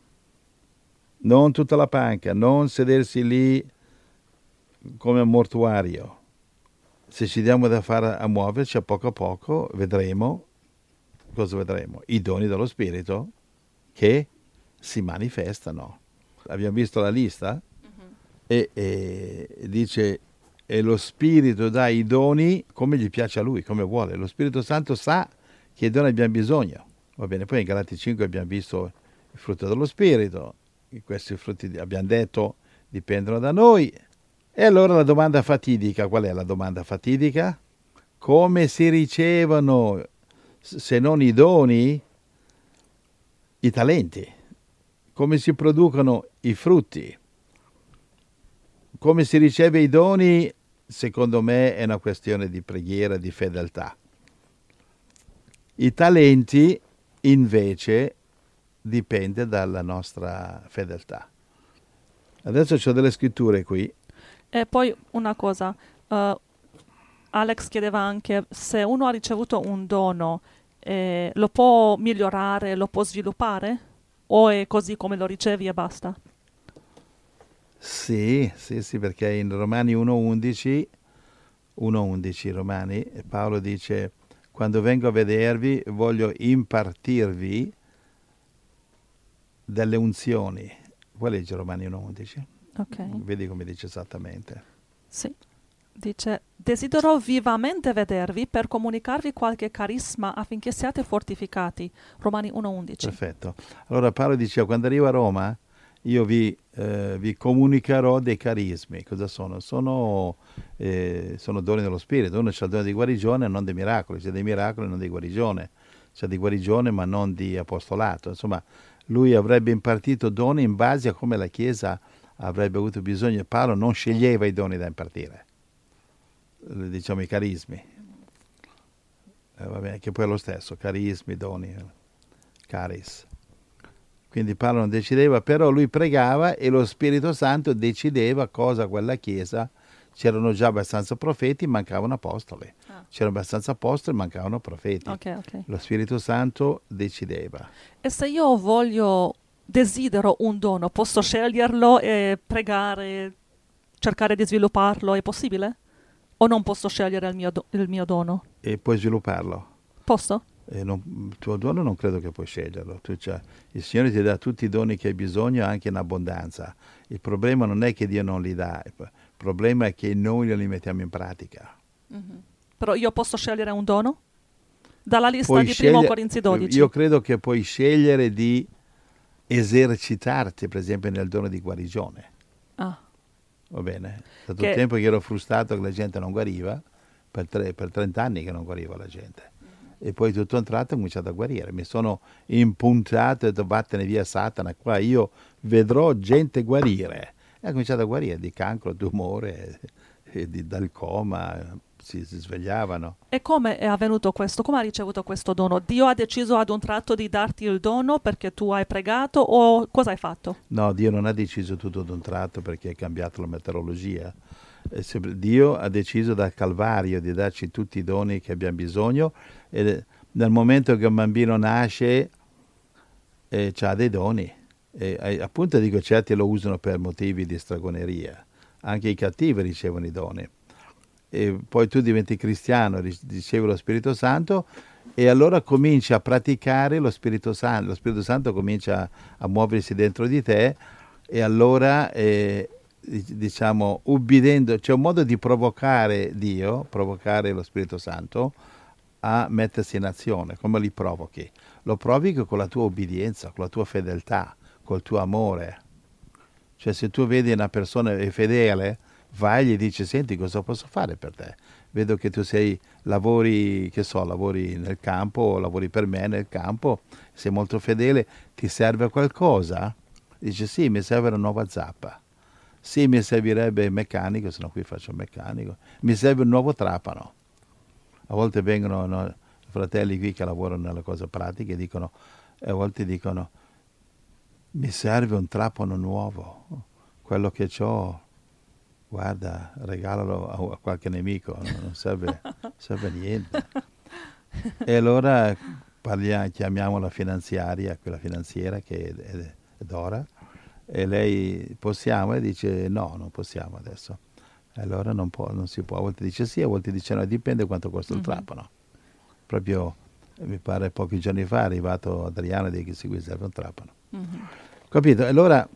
Non tutta la panca, non sedersi lì come un mortuario. Se ci diamo da fare a muoverci a poco a poco, vedremo, cosa vedremo? I doni dello Spirito che si manifestano. Abbiamo visto la lista? Uh-huh. e, e dice, e lo Spirito dà i doni come gli piace a Lui, come vuole. Lo Spirito Santo sa che doni abbiamo bisogno. Va bene, poi in Galati cinque abbiamo visto il frutto dello Spirito. Questi frutti, abbiamo detto, dipendono da noi. E allora la domanda fatidica, qual è la domanda fatidica? Come si ricevono, se non i doni, i talenti? Come si producono i frutti? Come si riceve i doni? Secondo me è una questione di preghiera, di fedeltà. I talenti, invece, dipende dalla nostra fedeltà. Adesso c'ho delle scritture qui. E poi una cosa, uh, Alex chiedeva anche se uno ha ricevuto un dono, eh, lo può migliorare, lo può sviluppare? O è così come lo ricevi e basta? Sì, sì, sì, perché in Romani uno undici, uno undici Romani, Paolo dice: quando vengo a vedervi voglio impartirvi delle unzioni. Vuoi leggere Romani uno undici? Ok. Vedi come dice esattamente. Sì. Dice: desidero vivamente vedervi per comunicarvi qualche carisma affinché siate fortificati. Romani uno undici. Perfetto. Allora Paolo diceva: quando arrivo a Roma io vi, eh, vi comunicherò dei carismi. Cosa sono? Sono, eh, sono doni dello Spirito. Uno c'ha il dono di guarigione, non dei miracoli. C'è dei miracoli, non di guarigione. C'è di guarigione, ma non di apostolato. Insomma, lui avrebbe impartito doni in base a come la Chiesa avrebbe avuto bisogno. Paolo non sceglieva i doni da impartire, diciamo i carismi. Eh, va bene, che poi è lo stesso, carismi, doni, caris. Quindi Paolo non decideva, però lui pregava e lo Spirito Santo decideva cosa quella Chiesa. C'erano già abbastanza profeti, mancavano apostoli. Ah. C'erano abbastanza apostoli, mancavano profeti. Ok, ok. Lo Spirito Santo decideva. E se io voglio, desidero un dono, posso sceglierlo e pregare, cercare di svilupparlo? È possibile? O non posso scegliere il mio, do- il mio dono? E puoi svilupparlo. Posso? E non, il tuo dono non credo che puoi sceglierlo. Tu, cioè, il Signore ti dà tutti i doni che hai bisogno, anche in abbondanza. Il problema non è che Dio non li dà, il problema è che noi non li mettiamo in pratica. Mm-hmm. Però io posso scegliere un dono? Dalla lista Puoi di primo sceglie- Corinzi dodici. Io credo che puoi scegliere di esercitarti, per esempio, nel dono di guarigione. Ah, Va bene? È stato Che- tempo che ero frustrato che la gente non guariva, per, tre, per trenta anni che non guariva la gente. E poi tutto a un tratto ho cominciato a guarire. Mi sono impuntato e ho detto: vattene via Satana, qua io vedrò gente guarire. E ho cominciato a guarire di cancro, tumore, e di, dal coma, si, si svegliavano. e come è avvenuto questo? Come hai ricevuto questo dono? Dio ha deciso ad un tratto di darti il dono perché tu hai pregato o cosa hai fatto? No, Dio non ha deciso tutto ad un tratto perché ha cambiato la meteorologia. Eh, se- Dio ha deciso dal Calvario di darci tutti i doni che abbiamo bisogno e nel momento che un bambino nasce eh, ha dei doni. E, eh, appunto dico, certi lo usano per motivi di stragoneria. Anche i cattivi ricevono i doni. E poi tu diventi cristiano, ri- ricevi lo Spirito Santo e allora cominci a praticare lo Spirito Santo. Lo Spirito Santo comincia a muoversi dentro di te e allora, eh, dic- diciamo, ubbidendo, c'è un modo di provocare Dio, provocare lo Spirito Santo a mettersi in azione. Come li provochi? Lo provochi con la tua obbedienza, con la tua fedeltà, col tuo amore. Cioè, se tu vedi una persona è fedele, vai e gli dici: senti, cosa posso fare per te? Vedo che tu sei, lavori, che so, lavori nel campo, lavori per me nel campo, sei molto fedele, ti serve qualcosa? Dice: sì, mi serve una nuova zappa. Sì, mi servirebbe il meccanico, se no qui faccio il meccanico. Mi serve un nuovo trapano. A volte vengono, no, fratelli qui che lavorano nella cosa pratica e dicono, e a volte dicono: mi serve un trapano nuovo, quello che ho, guarda, regalalo a, a qualche nemico, no? Non serve, serve a niente. E allora parliamo, chiamiamo la finanziaria, quella finanziera che è, è, è Dora, e lei: possiamo? E dice: no, non possiamo adesso. E allora non, può, non si può, a volte dice sì, a volte dice no, dipende quanto costa il Mhm. trapano. Proprio, mi pare pochi giorni fa è arrivato Adriano e dice che si serve un trapano. Mhm. Capito? Allora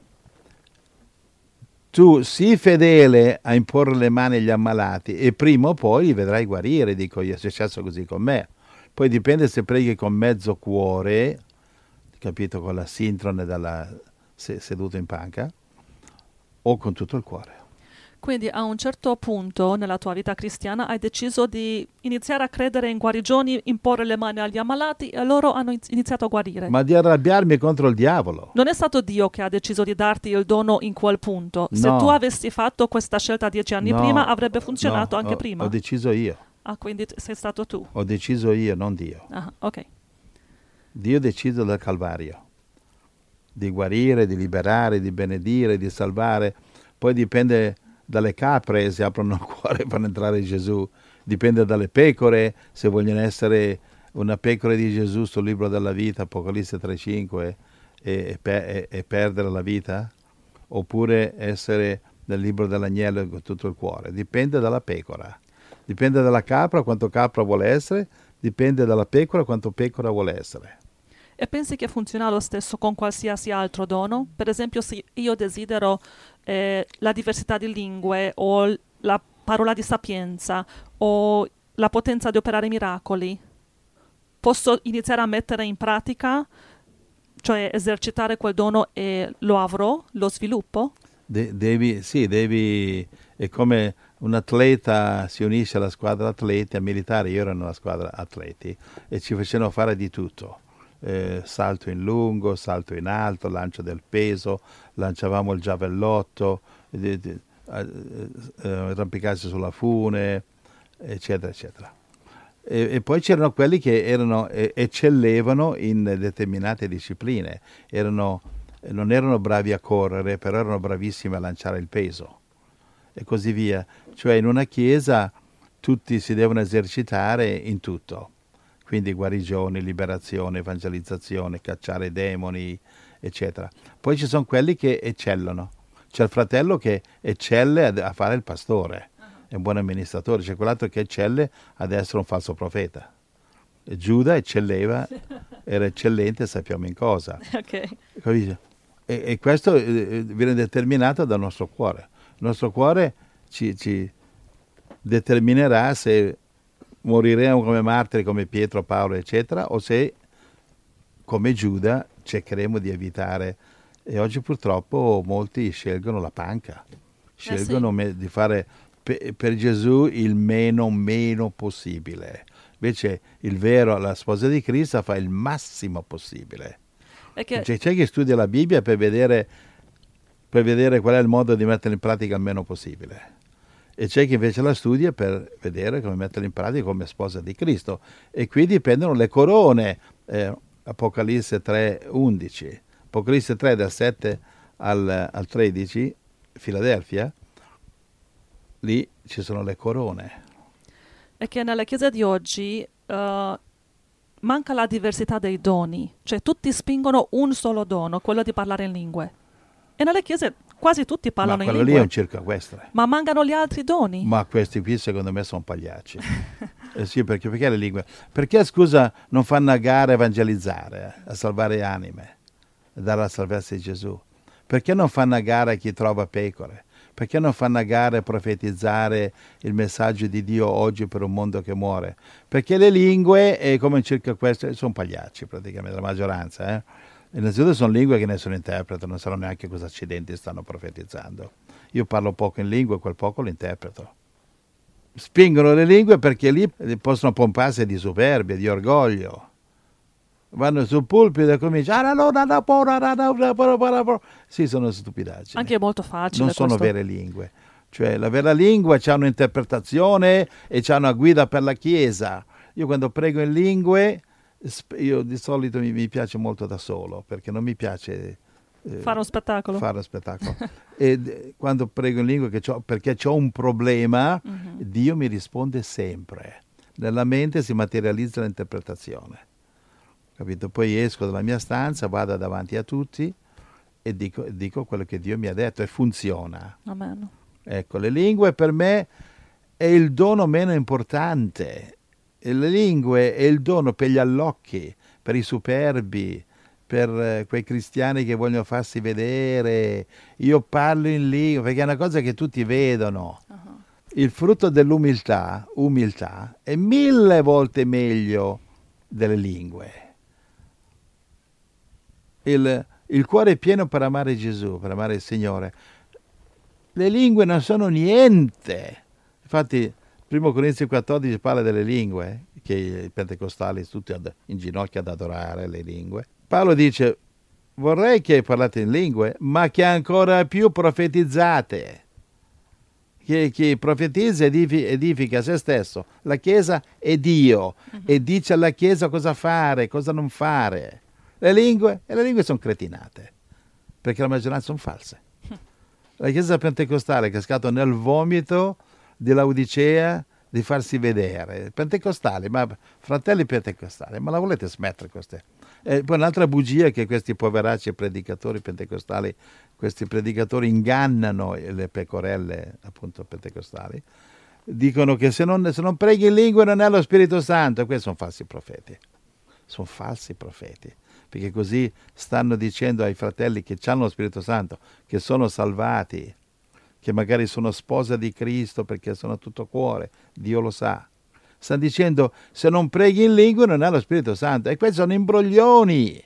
tu sii fedele a imporre le mani agli ammalati e prima o poi li vedrai guarire, dico io, è successo così con me. Poi dipende se preghi con mezzo cuore, capito, con la sintrone dalla, se, seduto in panca, o con tutto il cuore. Quindi a un certo punto nella tua vita cristiana hai deciso di iniziare a credere in guarigioni, imporre le mani agli ammalati e loro hanno iniz- iniziato a guarire. Ma di arrabbiarmi contro il diavolo. Non è stato Dio che ha deciso di darti il dono in quel punto. Se No. tu avessi fatto questa scelta dieci anni No, prima avrebbe funzionato no, anche ho, prima. Ho deciso io, Ah, quindi t- sei stato tu. ho deciso io, non Dio. Ah, ok. Dio ha deciso dal Calvario di guarire, di liberare, di benedire, di salvare. Poi dipende dalle capre se aprono il cuore per entrare in Gesù, dipende dalle pecore se vogliono essere una pecora di Gesù sul libro della vita, Apocalisse tre cinque, e, e, e, e perdere la vita, oppure essere nel libro dell'agnello con tutto il cuore. Dipende dalla pecora. Dipende dalla capra quanto capra vuole essere, dipende dalla pecora quanto pecora vuole essere. E pensi che funziona lo stesso con qualsiasi altro dono? Per esempio, se io desidero eh, la diversità di lingue o la parola di sapienza o la potenza di operare miracoli, posso iniziare a mettere in pratica, cioè esercitare quel dono e lo avrò, lo sviluppo? De- devi, sì, devi, è come un atleta si unisce alla squadra atleti, a militari, io ero nella squadra atleti e ci facevano fare di tutto, eh, salto in lungo, salto in alto, lancio del peso, lanciavamo il giavellotto, eh, eh, eh, arrampicarsi sulla fune, eccetera, eccetera. E, e poi c'erano quelli che erano, eh, eccellevano in determinate discipline, erano, non erano bravi a correre, però erano bravissimi a lanciare il peso e così via. Cioè in una chiesa tutti si devono esercitare in tutto, quindi guarigione, liberazione, evangelizzazione, cacciare demoni, eccetera. Poi ci sono quelli che eccellono, c'è il fratello che eccelle a, a fare il pastore, è un buon amministratore, c'è quell'altro che eccelle ad essere un falso profeta. E Giuda eccelleva, era eccellente, sappiamo in cosa. Ok. Capisci? E, e questo eh, viene determinato dal nostro cuore. Il nostro cuore ci, ci determinerà se moriremo come martiri, come Pietro, Paolo, eccetera, o se, come Giuda, cercheremo di evitare. E oggi purtroppo molti scelgono la panca, scelgono sì. me- di fare pe- per Gesù il meno meno possibile. Invece il vero, la sposa di Cristo fa il massimo possibile. È che C'è, c'è chi studia la Bibbia per vedere, per vedere qual è il modo di mettere in pratica il meno possibile. E c'è chi invece la studia per vedere come metterla in pratica come sposa di Cristo. E qui dipendono le corone. Eh, Apocalisse tre undici. Apocalisse tre dal sette al, al tredici, Filadelfia, lì ci sono le corone. è che nella Chiesa di oggi eh, manca la diversità dei doni, cioè tutti spingono un solo dono, quello di parlare in lingue. E nelle chiese quasi tutti Ma parlano in quello lingue. lì è un circo equestre. Ma mancano gli altri doni. Ma questi qui secondo me sono pagliacci. Eh sì, perché, perché le lingue? Perché, scusa, non fanno a gara a evangelizzare, eh, a salvare anime, a dare la salvezza di Gesù? Perché non fanno a gara a chi trova pecore? Perché non fanno a gara a profetizzare il messaggio di Dio oggi per un mondo che muore? Perché le lingue, eh, come in circa questo, sono pagliacci praticamente, la maggioranza. Eh? Innanzitutto sono lingue che nessuno interpreta, non sanno neanche cosa accidenti stanno profetizzando. Io parlo poco in lingue, quel poco lo interpreto. Spingono le lingue perché lì possono pomparsi di superbia, di orgoglio. Vanno sul pulpito e cominciano. Sì, sono stupidaggini. Anche è molto facile. Non sono questo. vere lingue. Cioè, la vera lingua c'ha un'interpretazione e c'ha una guida per la Chiesa. Io quando prego in lingue, io di solito mi, mi piace molto da solo, perché non mi piace eh, Fare uno spettacolo. fare uno spettacolo. E d- quando prego in lingua che c'ho, perché ho un problema, Mhm. Dio mi risponde sempre. Nella mente si materializza l'interpretazione. Capito? Poi esco dalla mia stanza, vado davanti a tutti e dico, dico quello che Dio mi ha detto e funziona. Amen. Ecco, le lingue per me è il dono meno importante. E le lingue è il dono per gli allocchi, per i superbi, per eh, quei cristiani che vogliono farsi vedere. Io parlo in lingua perché è una cosa che tutti vedono. Uh-huh. Il frutto dell'umiltà, umiltà, è mille volte meglio delle lingue. Il, il cuore è pieno per amare Gesù, per amare il Signore. Le lingue non sono niente. Infatti, primo Corinzi quattordici parla delle lingue, che i pentecostali tutti ad, in ginocchio ad adorare le lingue. Paolo dice, vorrei che parlate in lingue, ma che ancora più profetizzate. Chi, chi profetizza edifica, edifica se stesso. La Chiesa è Dio uh-huh. e dice alla Chiesa cosa fare, cosa non fare. Le lingue, e le lingue sono cretinate, perché la maggioranza sono false. La Chiesa pentecostale è cascata nel vomito di Laodicea di farsi vedere. Pentecostali, ma fratelli pentecostali, ma la volete smettere queste? E poi un'altra bugia è che questi poveracci predicatori pentecostali, questi predicatori ingannano le pecorelle appunto pentecostali, dicono che se non, se non preghi in lingua non è lo Spirito Santo, e questi sono falsi profeti, sono falsi profeti, perché così stanno dicendo ai fratelli che hanno lo Spirito Santo, che sono salvati, che magari sono sposa di Cristo perché sono a tutto cuore, Dio lo sa. Stanno dicendo se non preghi in lingua non hai lo Spirito Santo, e questi sono imbroglioni,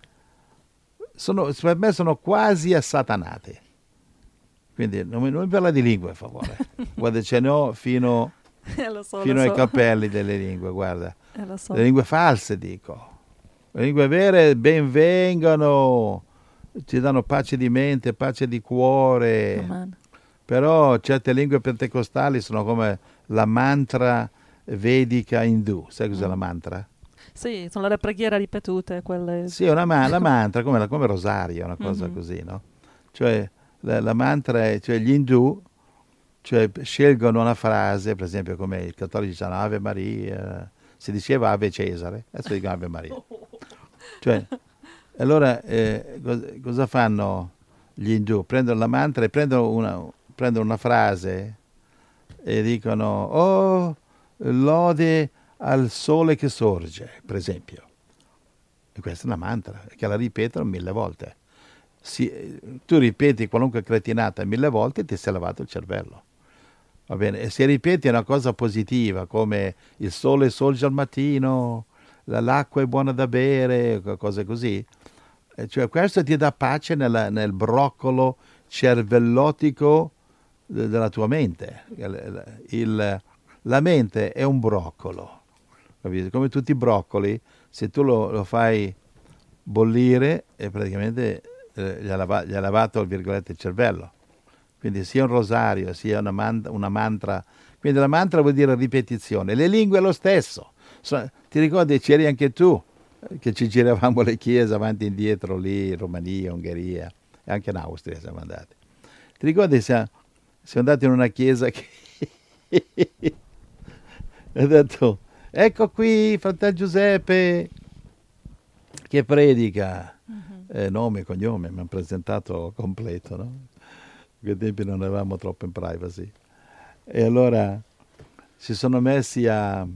sono, per me sono quasi assatanati. Quindi non mi, non mi parla di lingue, per favore. Guarda, ce ne ho fino, Eh, lo so, fino lo ai so. capelli delle lingue, guarda. Eh, lo so. Le lingue false, dico. Le lingue vere ben vengano, ci danno pace di mente, pace di cuore. Amen. Però certe lingue pentecostali sono come la mantra vedica indù. Sai cos'è Mm. la mantra? Sì, sono le preghiere ripetute, quelle... Sì, una ma- la mantra, come, la- come rosario, una cosa Mhm. così, no? Cioè, la, la mantra è, cioè gli indù, cioè, scelgono una frase, per esempio come i cattolici dicevano Ave Maria, si diceva Ave Cesare, adesso dicono Ave Maria. Cioè, allora eh, cosa, cosa fanno gli indù? Prendono la mantra e prendono una, prendono una frase e dicono oh, lode al sole che sorge, per esempio. E questa è una mantra, che la ripetono mille volte. Si, tu ripeti qualunque cretinata mille volte e ti sei lavato il cervello. Va bene? E se ripeti una cosa positiva come il sole sorge al mattino, la- l'acqua è buona da bere, co- cose così, eh, cioè questo ti dà pace nella- nel broccolo cervellotico de- della tua mente. Il- il- la mente è un broccolo, capito? Come tutti i broccoli, se tu lo, lo fai bollire e praticamente eh, gli, ha lava- gli ha lavato il virgolette il cervello. Quindi sia un rosario, sia una, man- una mantra. Quindi la mantra vuol dire ripetizione. Le lingue è lo stesso. So- ti ricordi, c'eri anche tu, eh, che ci giravamo le chiese avanti e indietro lì, in Romania, Ungheria, e anche in Austria siamo andati. Ti ricordi, siamo, siamo andati in una chiesa che... ha detto, ecco qui, fratello Giuseppe, che predica. Mhm. Eh, nome e cognome, mi hanno presentato completo, no? A quei tempi non eravamo troppo in privacy. E allora si sono messi a...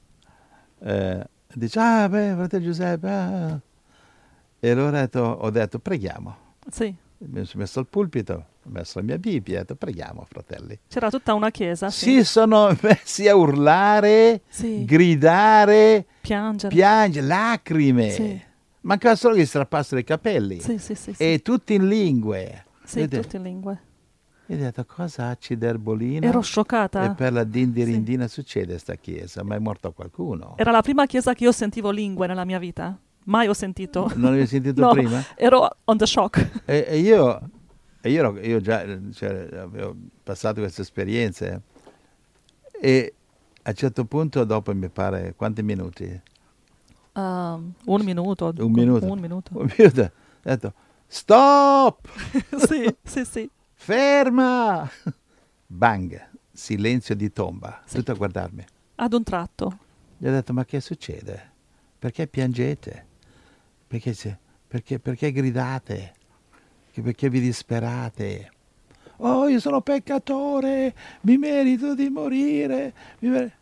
Eh, dice, ah, beh, fratello Giuseppe, ah. E allora ho detto, ho detto, preghiamo. Sì, Mi sono messo al pulpito, ho messo la mia Bibbia, ho detto, preghiamo, fratelli. c'era tutta una chiesa, Si sì. sono messi a urlare, Sì, gridare, piangere. piangere, lacrime. Sì. Mancava solo che si strappassero i capelli. Sì, sì, sì, sì. E tutti in lingue. Sì, Vedete? tutte in lingue. E ho detto, cosa acciderbolina? Ero E scioccata. per la dindirindina succede sta chiesa? Ma è morto qualcuno? Era la prima chiesa che io sentivo lingue nella mia vita. Mai ho sentito. Non avevi sentito No, prima? ero on the shock. E, e io, e io, ero- io già cioè, avevo passato queste esperienze e a un certo punto, dopo mi pare, quanti minuti? Um, un minuto. Un minuto. Un minuto. Un minuto. Ho detto, stop! Sì, sì, sì. Ferma! Bang! Silenzio di tomba. Sì. Tutto a guardarmi. Ad un tratto. Gli ho detto, ma che succede? Perché piangete? Perché, se- perché, perché gridate? Che- Perché vi disperate? Oh, io sono peccatore, mi merito di morire. mi mer-"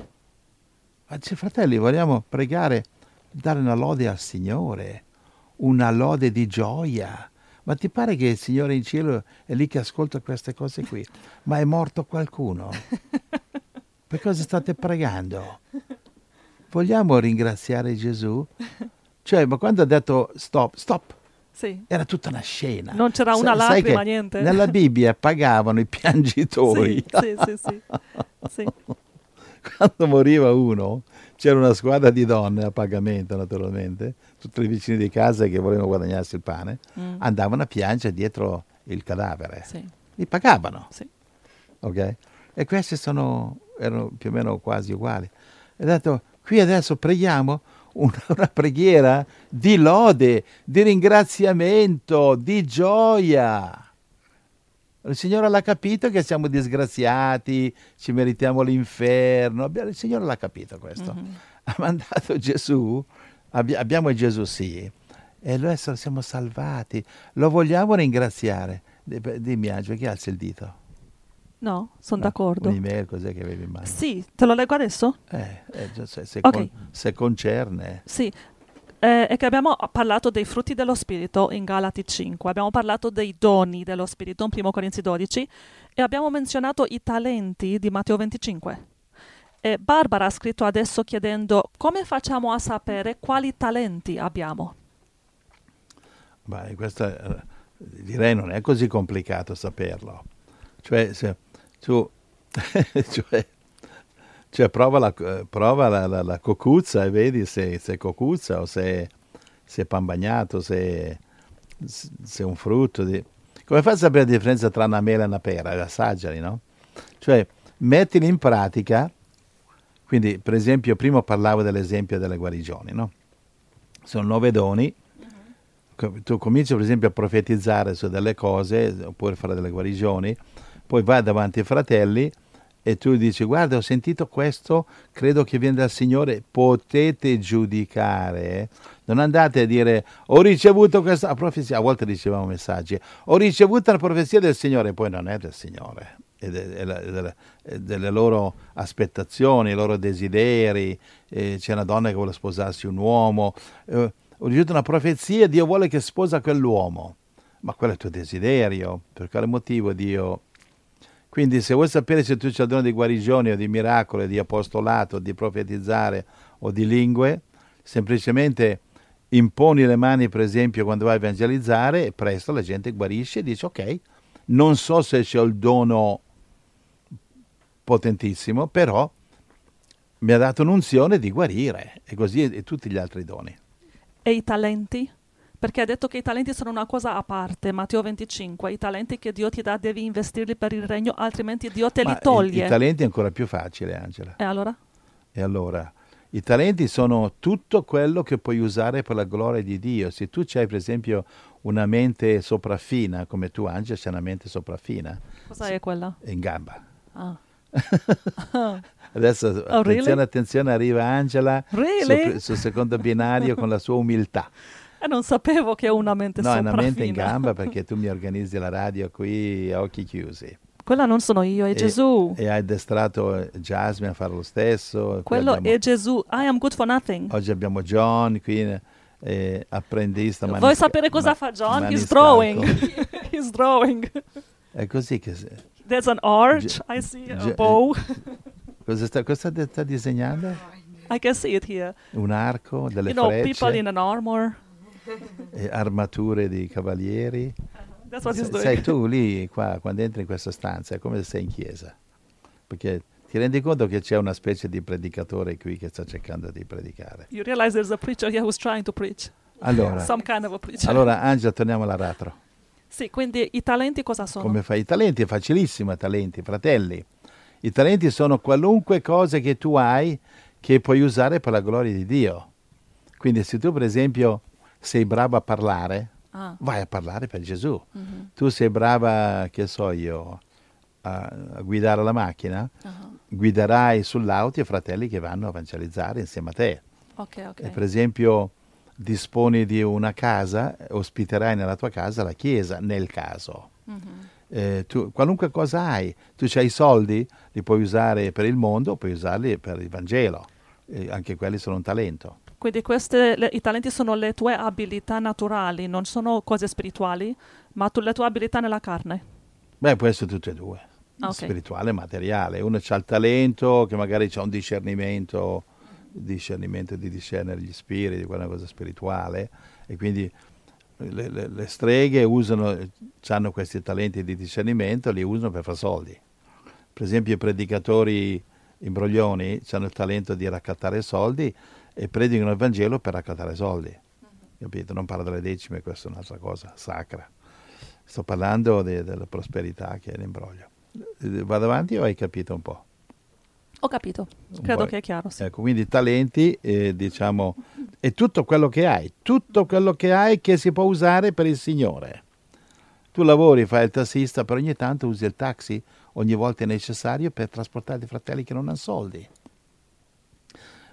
Ma dice, fratelli, vogliamo pregare, dare una lode al Signore, una lode di gioia. Ma ti pare che il Signore in cielo è lì che ascolta queste cose qui? Ma è morto qualcuno? Per cosa state pregando? Vogliamo ringraziare Gesù? Cioè, ma quando ha detto stop, stop, Sì. era tutta una scena. Non c'era una Sa- sai lacrima, che niente. Nella Bibbia pagavano i piangitori. Sì, sì, sì, sì. Sì. Quando moriva uno, c'era una squadra di donne a pagamento, naturalmente, tutti i vicini di casa che volevano guadagnarsi il pane, Mm. andavano a piangere dietro il cadavere. Sì, Li pagavano, sì. ok? E questi sono, erano più o meno quasi uguali. E ho detto, qui adesso preghiamo una, una preghiera di lode, di ringraziamento, di gioia. Il Signore l'ha capito che siamo disgraziati, ci meritiamo l'inferno. Abbiamo- Il Signore l'ha capito questo. Mhm. Ha mandato Gesù Abbi- abbiamo Gesù, sì, e noi so- siamo salvati, lo vogliamo ringraziare. D- Dimmi Angelo, chi alza il dito? No, sono No, d'accordo. un'email, cos'è che avevi in mano? Sì, te lo leggo adesso? Eh, eh, già se, se Ok. con- se concerne. Sì, eh, è che abbiamo parlato dei frutti dello Spirito in Galati cinque, abbiamo parlato dei doni dello Spirito in primo Corinzi dodici e abbiamo menzionato i talenti di Matteo venticinque. E Barbara ha scritto adesso chiedendo come facciamo a sapere quali talenti abbiamo. Beh, questo eh, direi non è così complicato saperlo. Cioè, se tu cioè, cioè prova la, eh, prova la, la- la cocuzza e vedi se, se è cocuzza o se, se è pan bagnato, se, se è un frutto. Di... Come fai a sapere la differenza tra una mela e una pera? Assaggiali, no? Cioè, mettili in pratica. Quindi, per esempio, prima parlavo dell'esempio delle guarigioni, no? Sono nove doni. Co- Tu cominci, per esempio, a profetizzare su delle cose, oppure fare delle guarigioni, poi vai davanti ai fratelli e tu dici, guarda, ho sentito questo, credo che viene dal Signore, potete giudicare. Non andate a dire, ho ricevuto questa profezia, a volte ricevevamo messaggi, ho ricevuto la profezia del Signore, poi non è del Signore, è, de- è la- è delle, è delle loro aspettazioni, i loro desideri. Eh, c'è una donna che vuole sposarsi un uomo, eh, ho ricevuto una profezia, Dio vuole che sposa quell'uomo, ma quello è il tuo desiderio, per quale motivo Dio... Quindi se vuoi sapere se tu c'hai il dono di guarigione o di miracolo, di apostolato, di profetizzare o di lingue, semplicemente imponi le mani, per esempio, quando vai a evangelizzare e presto la gente guarisce e dice ok, non so se c'ho il dono potentissimo, però mi ha dato un'unzione di guarire e così e tutti gli altri doni. E i talenti? Perché ha detto che i talenti sono una cosa a parte, Matteo venticinque, i talenti che Dio ti dà devi investirli per il regno, altrimenti Dio te Ma li i, toglie. i talenti è ancora più facile, Angela. E allora? E allora, i talenti sono tutto quello che puoi usare per la gloria di Dio. Se tu hai, per esempio, una mente sopraffina, come tu, Angela, c'è una mente sopraffina, Cosa è quella? è in gamba. Ah. Adesso, Oh, attenzione, really? attenzione, arriva Angela Really? sul, sul secondo binario con la sua umiltà. E non sapevo che ho una mente No, è una mente in sopraffina. gamba perché tu mi organizzi la radio qui a occhi chiusi. Quella non sono io, è E, Gesù. e hai addestrato Jasmine a fare lo stesso. Qui Quello abbiamo- è Gesù. I am good for nothing. Oggi abbiamo John qui, eh, apprendista. Vuoi manisca- sapere cosa ma- fa John? He's maniscalco. drawing. He's drawing. È così che... se- There's an arch. Ge- I see a ge- bow. Cosa sta, cosa sta- sta disegnando? I can see it here. Un arco, delle You know, frecce, people in an armor. e armature di cavalieri. That's what he's Se- doing. Sei tu lì, qua, quando entri in questa stanza, è come se sei in chiesa. Perché ti rendi conto che c'è una specie di predicatore qui che sta cercando di predicare. You realize there's a preacher here who's trying to preach. Allora, Some kind of a preacher. allora Angela, torniamo all'aratro. Sì, quindi i talenti cosa sono? Come fai? I talenti è facilissimo, i talenti, fratelli. I talenti sono qualunque cosa che tu hai che puoi usare per la gloria di Dio. Quindi se tu, per esempio, sei bravo a parlare, Ah. vai a parlare per Gesù. Mhm. Tu sei brava, che so io, a, a guidare la macchina, Ah. guiderai sull'auto i fratelli che vanno a evangelizzare insieme a te. Ok, ok. E per esempio, disponi di una casa, ospiterai nella tua casa la chiesa, nel caso. Mhm. Eh, tu, qualunque cosa hai, tu hai i soldi, li puoi usare per il mondo, puoi usarli per il Vangelo. Eh, anche quelli sono un talento. Quindi queste, le- i talenti sono le tue abilità naturali, non sono cose spirituali, ma tu, le tue abilità nella carne. Beh, può essere tutte e due, Ah, ok. spirituale e materiale. Uno ha il talento, che magari ha un discernimento, discernimento di discernere gli spiriti, quella cosa spirituale, e quindi le, le- le streghe usano, hanno questi talenti di discernimento, li usano per fare soldi. Per esempio i predicatori imbroglioni hanno il talento di raccattare soldi e predicano il Vangelo per raccattare soldi. Capito? Non parlo delle decime, questa è un'altra cosa sacra. Sto parlando de- della prosperità che è l'imbroglio. Eh, Vado avanti o hai capito un po'? Ho capito, Un credo po'. che è chiaro, sì. Ecco, quindi talenti, eh, diciamo, è tutto quello che hai, tutto quello che hai che si può usare per il Signore. Tu lavori, fai il tassista, però ogni tanto usi il taxi, ogni volta è necessario per trasportare i fratelli che non hanno soldi.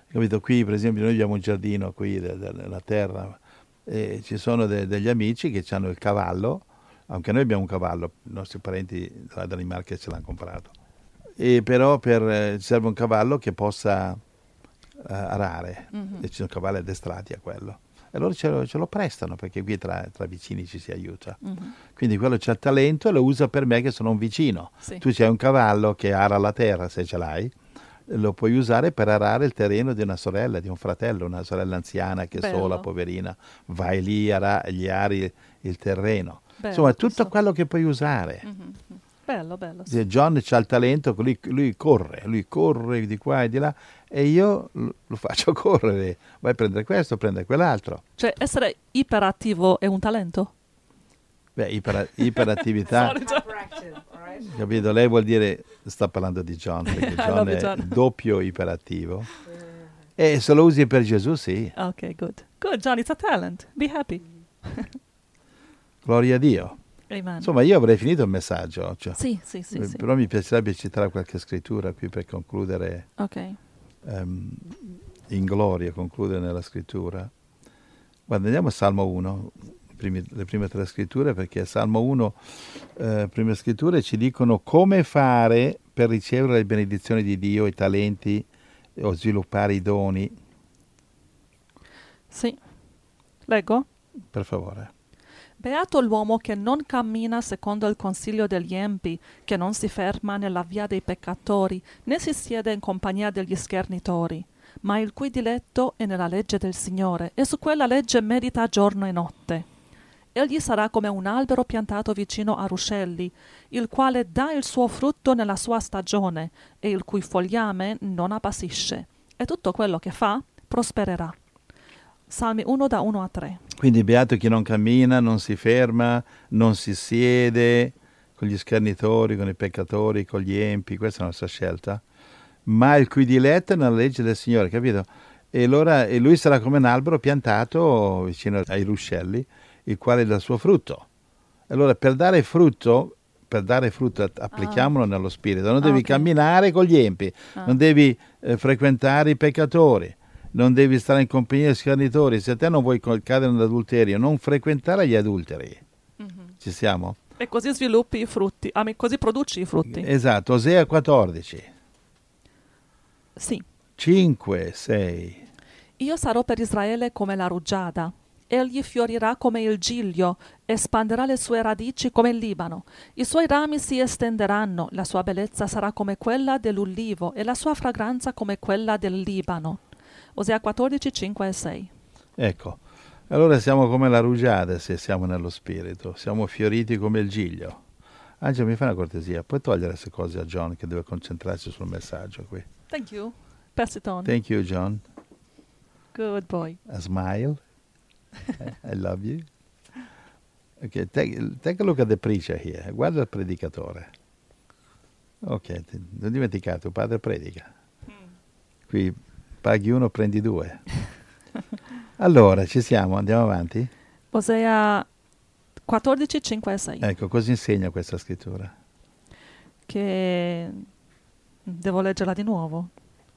capito? Qui per esempio noi abbiamo un giardino qui de- de- nella terra e ci sono de- degli amici che hanno il cavallo, anche noi abbiamo un cavallo, i nostri parenti della Danimarca ce l'hanno comprato, e però per, eh, ci serve un cavallo che possa eh, arare, Mhm. e ci sono cavalli addestrati a quello. E loro ce lo, ce lo prestano perché qui tra, tra vicini ci si aiuta. Mhm. Quindi quello c'ha il talento e lo usa per me che sono un vicino. Sì. Tu c'hai un cavallo che ara la terra, se ce l'hai, lo puoi usare per arare il terreno di una sorella, di un fratello, una sorella anziana che è Bello. sola, poverina. Vai lì, ara, gli ari il terreno. Bello Insomma, tutto questo. quello che puoi usare. Mhm. Bello, bello. Sì. Se John c'ha il talento, lui, lui corre, lui corre di qua e di là e io lo lo faccio correre. Vai a prendere questo, prendere quell'altro. Cioè, essere iperattivo è un talento? Beh, iper- iperattività, Sorry, John. Hyperactive, alright? capito? Lei vuol dire, sta parlando di John, perché I John love you, è John. doppio iperattivo. E se lo usi per Gesù, sì, Ok, good. Good, John, it's a talent. Be happy. gloria a Dio. Amen. Insomma, io avrei finito il messaggio, cioè, Sì, sì, sì, eh, sì. però mi piacerebbe citare qualche scrittura qui per concludere Ok. ehm, in gloria, concludere nella scrittura. Guarda, andiamo a Salmo uno, i primi- le prime tre scritture, perché Salmo uno, eh, prime scritture ci dicono come fare per ricevere le benedizioni di Dio, i talenti o sviluppare i doni. Sì. Leggo? Per favore. Beato l'uomo che non cammina secondo il consiglio degli empi, che non si ferma nella via dei peccatori, né si siede in compagnia degli schernitori, ma il cui diletto è nella legge del Signore, e su quella legge medita giorno e notte. Egli sarà come un albero piantato vicino a ruscelli, il quale dà il suo frutto nella sua stagione, e il cui fogliame non appassisce. E tutto quello che fa prospererà. Salmi uno da uno a tre. Quindi beato chi non cammina, non si ferma, non si siede con gli schernitori, con i peccatori, con gli empi, questa è la nostra scelta, ma il cui diletto è nella legge del Signore, capito? E allora e lui sarà come un albero piantato vicino ai ruscelli, il quale dà il suo frutto. Allora per dare frutto, per dare frutto applichiamolo nello spirito, non Ah, devi ok. camminare con gli empi, Ah. non devi eh, frequentare i peccatori, non devi stare in compagnia di schernitori, se te non vuoi co- cadere nell'adulterio, non frequentare gli adulteri. Mhm. Ci siamo? E così sviluppi i frutti, ah, mi- così produci i frutti. Esatto, Osea quattordici, Sì. cinque, sei. Io sarò per Israele come la rugiada. Egli fiorirà come il giglio, espanderà le sue radici come il Libano. I suoi rami si estenderanno, la sua bellezza sarà come quella dell'ulivo e la sua fragranza come quella del Libano. Osea quattordici, cinque e sei. Ecco, allora siamo come la rugiada se siamo nello spirito, siamo fioriti come il giglio. Angelo, mi fai una cortesia, puoi togliere queste cose a John che deve concentrarsi sul messaggio qui. Thank you. Pass it on. Thank you, John. Good boy. A smile. I love you. Ok, take, take a look at the preacher here. Guarda il predicatore. Ok, ti- non dimenticate, tuo padre predica. Qui paghi uno, prendi due. Allora, ci siamo, andiamo avanti? Osea quattordici, cinque e sei. Ecco, cosa insegna questa scrittura? Che devo leggerla di nuovo.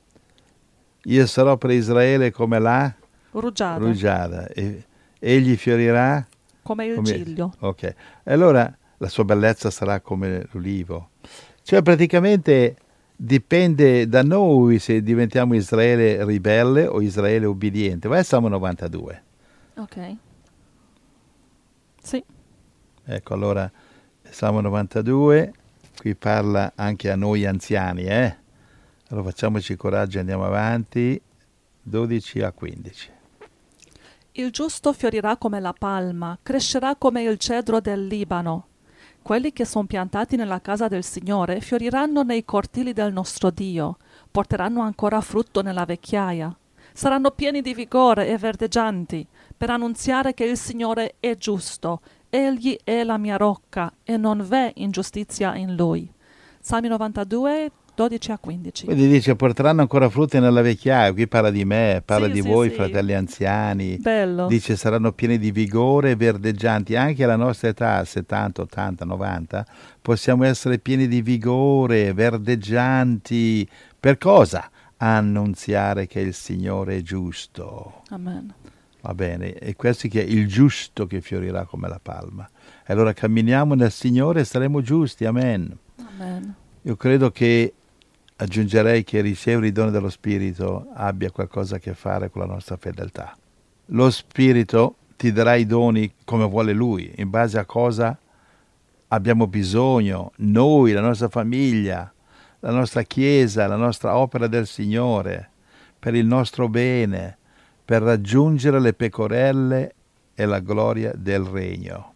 Io sarò per Israele come la Rugiada, rugiada e egli fiorirà come il come... giglio. Ok, e allora la sua bellezza sarà come l'ulivo. Cioè praticamente dipende da noi se diventiamo Israele ribelle o Israele ubbidiente. Vai a Salmo novantadue. Ok. Sì. Ecco, allora Salmo novantadue, qui parla anche a noi anziani, eh? Allora facciamoci coraggio, andiamo avanti, dodici a quindici. Il giusto fiorirà come la palma, crescerà come il cedro del Libano. Quelli che sono piantati nella casa del Signore fioriranno nei cortili del nostro Dio, porteranno ancora frutto nella vecchiaia. Saranno pieni di vigore e verdeggianti, per annunziare che il Signore è giusto. Egli è la mia rocca e non v'è ingiustizia in Lui. Salmi novantadue, dodici a quindici. Quindi dice porteranno ancora frutti nella vecchiaia, qui parla di me, parla Sì, di sì, voi sì. fratelli anziani, Bello. dice saranno pieni di vigore e verdeggianti, anche alla nostra età, settanta, ottanta, novanta, possiamo essere pieni di vigore, verdeggianti, per cosa? annunziare che il Signore è giusto. Amen. Va bene, e questo che è il giusto che fiorirà come la palma. E allora camminiamo nel Signore e saremo giusti, amen. Amen. Io credo che, aggiungerei che ricevere i doni dello Spirito abbia qualcosa a che fare con la nostra fedeltà. Lo Spirito ti darà i doni come vuole Lui, in base a cosa abbiamo bisogno, noi, la nostra famiglia, la nostra Chiesa, la nostra opera del Signore, per il nostro bene, per raggiungere le pecorelle e la gloria del regno.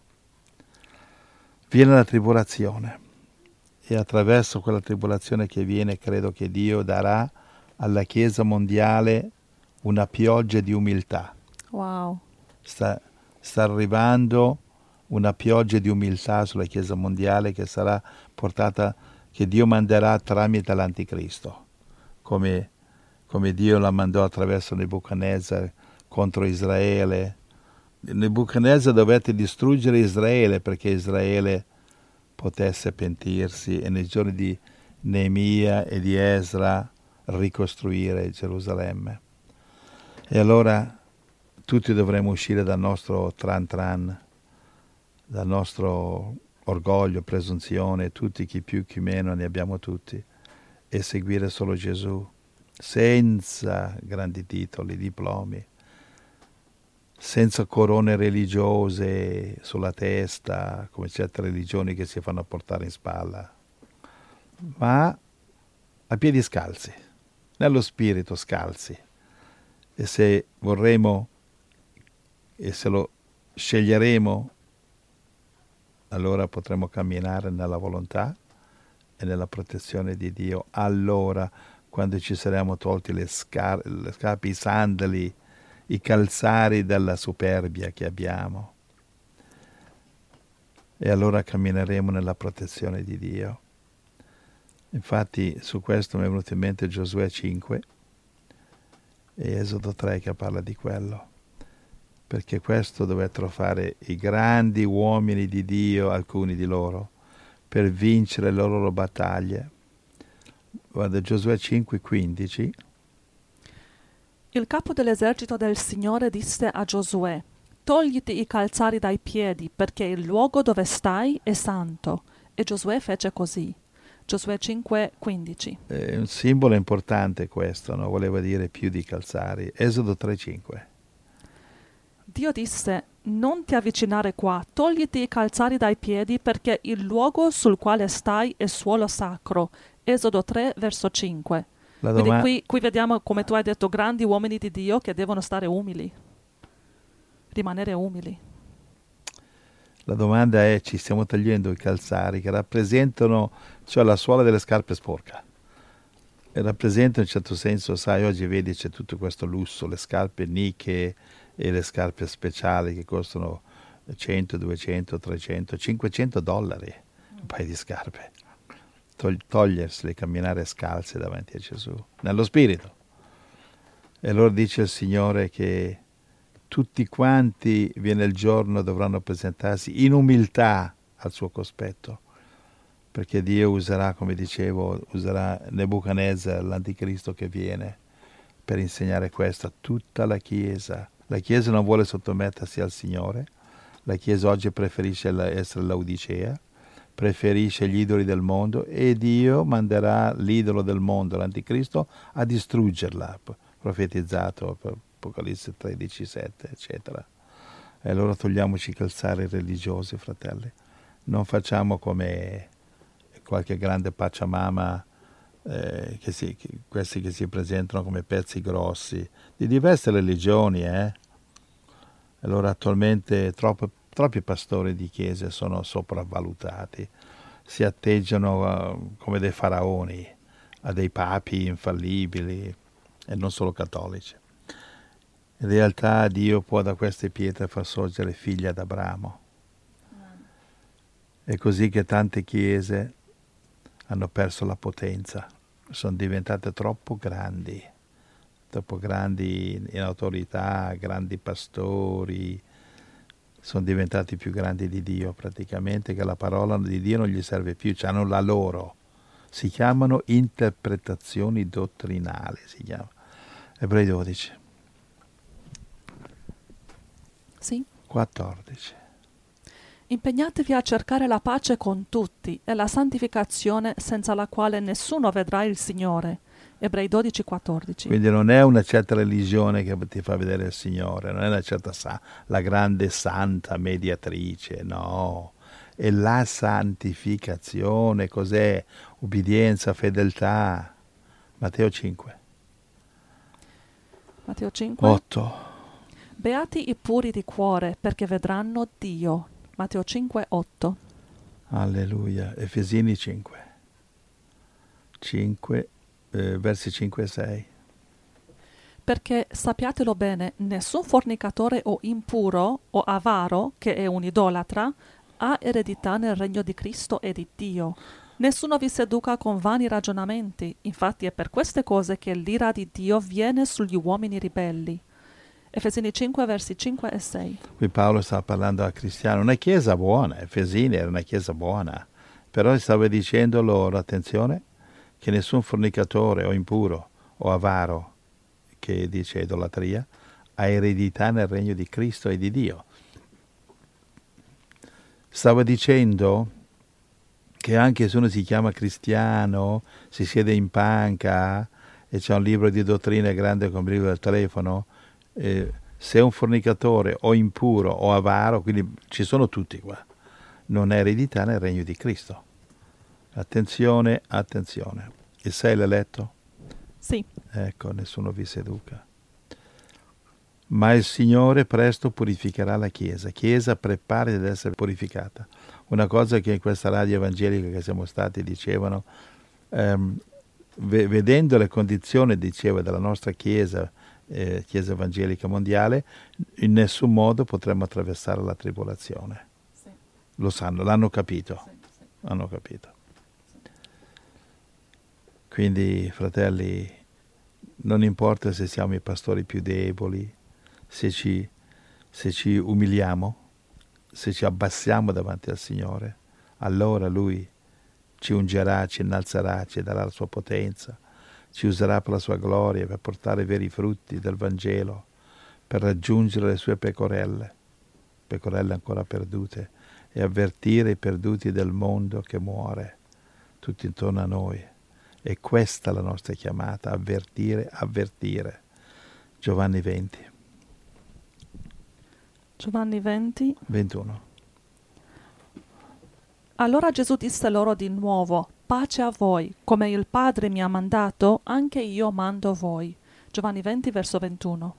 Viene la tribolazione e attraverso quella tribolazione che viene credo che Dio darà alla Chiesa mondiale una pioggia di umiltà. Wow. Sta, sta arrivando una pioggia di umiltà sulla Chiesa mondiale che sarà portata, che Dio manderà tramite l'Anticristo, come, come Dio la mandò attraverso Nebuchadnezzar contro Israele. Nebuchadnezzar dovette distruggere Israele perché Israele potesse pentirsi e nei giorni di Neemia e di Esra ricostruire Gerusalemme. E allora tutti dovremo uscire dal nostro tran tran, dal nostro orgoglio, presunzione, tutti, chi più chi meno, ne abbiamo tutti, e seguire solo Gesù, senza grandi titoli, diplomi, senza corone religiose sulla testa, come certe religioni che si fanno portare in spalla, ma a piedi scalzi, nello spirito scalzi. E se vorremo, e se lo sceglieremo, allora potremo camminare nella volontà e nella protezione di Dio. Allora, quando ci saremo tolti le, scar- le scarpe, i sandali, i calzari della superbia che abbiamo, e allora cammineremo nella protezione di Dio. Infatti su questo mi è venuto in mente Giosuè cinque e Esodo tre che parla di quello, perché questo dovettero fare i grandi uomini di Dio, alcuni di loro, per vincere le loro battaglie. Guarda, Giosuè cinque quindici. Il capo dell'esercito del Signore disse a Giosuè: togliti i calzari dai piedi, perché il luogo dove stai è santo. E Giosuè fece così. Giosuè cinque quindici. È un simbolo importante questo, no? Voleva dire più di calzari. Esodo tre cinque. Dio disse: non ti avvicinare qua, togliti i calzari dai piedi, perché il luogo sul quale stai è suolo sacro. Esodo tre verso cinque. La Quindi doma- qui, qui vediamo, come tu hai detto, grandi uomini di Dio che devono stare umili, rimanere umili. La domanda è: ci stiamo togliendo i calzari che rappresentano, cioè la suola delle scarpe sporca? E rappresenta in un certo senso, sai, oggi vedi c'è tutto questo lusso, le scarpe Nike e le scarpe speciali che costano cento, duecento, trecento, cinquecento dollari, un paio di scarpe. Tog- togliersele, camminare scalzi davanti a Gesù, nello spirito. E allora dice il Signore che tutti quanti, viene il giorno, dovranno presentarsi in umiltà al suo cospetto, perché Dio userà, come dicevo, userà Nebuchadnezzar, l'anticristo che viene, per insegnare questo a tutta la Chiesa. La Chiesa non vuole sottomettersi al Signore, la Chiesa oggi preferisce essere Laodicea, preferisce gli idoli del mondo, e Dio manderà l'idolo del mondo, l'anticristo, a distruggerla, profetizzato per Apocalisse tredici sette, eccetera. E allora togliamoci i calzari religiosi, fratelli. Non facciamo come qualche grande pacciamama, eh, che si, che, questi che si presentano come pezzi grossi, di diverse religioni. Eh? Allora attualmente troppo, troppi pastori di chiese sono sopravvalutati, si atteggiano uh, come dei faraoni, a dei papi infallibili, e non solo cattolici. In realtà Dio può da queste pietre far sorgere figli ad Abramo. È così che tante chiese hanno perso la potenza, sono diventate troppo grandi, troppo grandi in autorità, grandi pastori, sono diventati più grandi di Dio praticamente, che la parola di Dio non gli serve più, hanno la loro, Si chiamano interpretazioni dottrinali, si chiama. Ebrei dodici. Sì. quattordici. Impegnatevi a cercare la pace con tutti e la santificazione senza la quale nessuno vedrà il Signore. Ebrei dodici, quattordici. Quindi non è una certa religione che ti fa vedere il Signore, non è una certa sa- la grande santa mediatrice, no. È la santificazione, cos'è? Ubbidienza, fedeltà. Matteo cinque. Matteo cinque. otto. Beati i puri di cuore, perché vedranno Dio. Matteo cinque, otto. Alleluia. Efesini cinque. cinque, eh, versi cinque e sei. Perché sappiatelo bene, nessun fornicatore o impuro o avaro, che è un idolatra, ha eredità nel regno di Cristo e di Dio. Nessuno vi seduca con vani ragionamenti, infatti è per queste cose che l'ira di Dio viene sugli uomini ribelli. Efesini cinque, versi cinque e sei. Qui Paolo sta parlando a cristiani, una chiesa buona, Efesini era una chiesa buona, però stava dicendo loro, attenzione, che nessun fornicatore o impuro o avaro, che dice idolatria, ha eredità nel regno di Cristo e di Dio. Stava dicendo che anche se uno si chiama cristiano, si siede in panca e c'è un libro di dottrine grande come il libro del telefono, eh, se è un fornicatore o impuro o avaro, quindi ci sono tutti qua, non ha eredità nel regno di Cristo. Attenzione, attenzione. Il sei l'hai letto? Sì. Ecco, nessuno vi seduca. Ma il Signore presto purificherà la Chiesa. Chiesa, prepari ad essere purificata. Una cosa che in questa radio evangelica che siamo stati dicevano, ehm, v- vedendo le condizioni, diceva, della nostra Chiesa, eh, Chiesa evangelica mondiale, in nessun modo potremmo attraversare la tribolazione. Sì. Lo sanno, l'hanno capito. Sì, sì. Hanno capito. Quindi, fratelli, non importa se siamo i pastori più deboli, se ci, se ci umiliamo, se ci abbassiamo davanti al Signore, allora Lui ci ungerà, ci innalzerà, ci darà la sua potenza, ci userà per la sua gloria, per portare i veri frutti del Vangelo, per raggiungere le sue pecorelle, pecorelle ancora perdute, e avvertire i perduti del mondo che muore tutto intorno a noi. E questa è la nostra chiamata, avvertire, avvertire. Giovanni venti. Giovanni venti. ventuno. Allora Gesù disse loro di nuovo: pace a voi, come il Padre mi ha mandato, anche io mando voi. Giovanni venti, verso ventuno.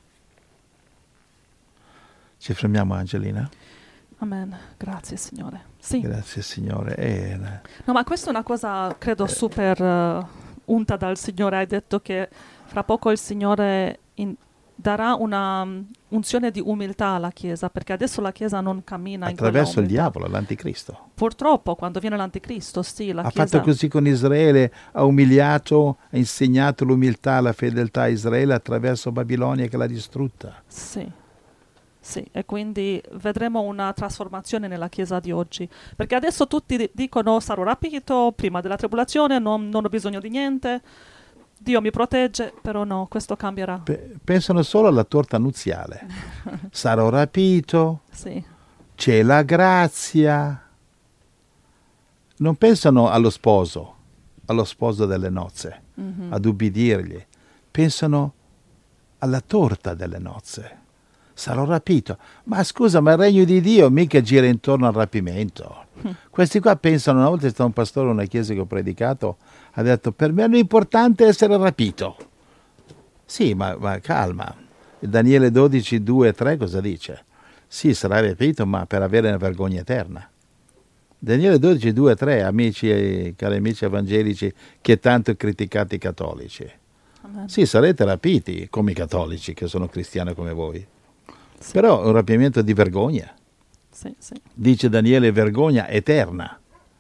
Ci fermiamo, Angelina? Amen. Grazie, Signore. Sì. Grazie, Signore. Eh, No, ma questa è una cosa, credo, super uh, unta dal Signore. Hai detto che fra poco il Signore in- darà una um, unzione di umiltà alla Chiesa, perché adesso la Chiesa non cammina in quella attraverso il umiltà. diavolo, l'anticristo. Purtroppo, quando viene l'anticristo, sì, la ha Chiesa... fatto così con Israele, ha umiliato, ha insegnato l'umiltà, la fedeltà a Israele attraverso Babilonia che l'ha distrutta. Sì. Sì, e quindi vedremo una trasformazione nella Chiesa di oggi. Perché adesso tutti di- dicono sarò rapito prima della tribolazione, non, non ho bisogno di niente, Dio mi protegge, però no, questo cambierà. Pe- pensano solo alla torta nuziale. Sarò rapito, Sì, c'è la grazia. Non pensano allo sposo, allo sposo delle nozze, mhm, ad ubbidirgli. Pensano alla torta delle nozze. Sarò rapito. Ma scusa, ma il regno di Dio mica gira intorno al rapimento. Questi qua pensano, una volta c'è stato un pastore in una chiesa che ho predicato, ha detto, per me è importante essere rapito. Sì, ma, ma calma. Daniele dodici, due e tre cosa dice? Sì, sarà rapito, ma per avere una vergogna eterna. Daniele dodici, due e tre, amici e cari amici evangelici che tanto criticate i cattolici. amen. Sì, sarete rapiti come i cattolici che sono cristiani come voi. Sì, Però è un rapimento di vergogna. sì, sì. Dice Daniele, vergogna eterna.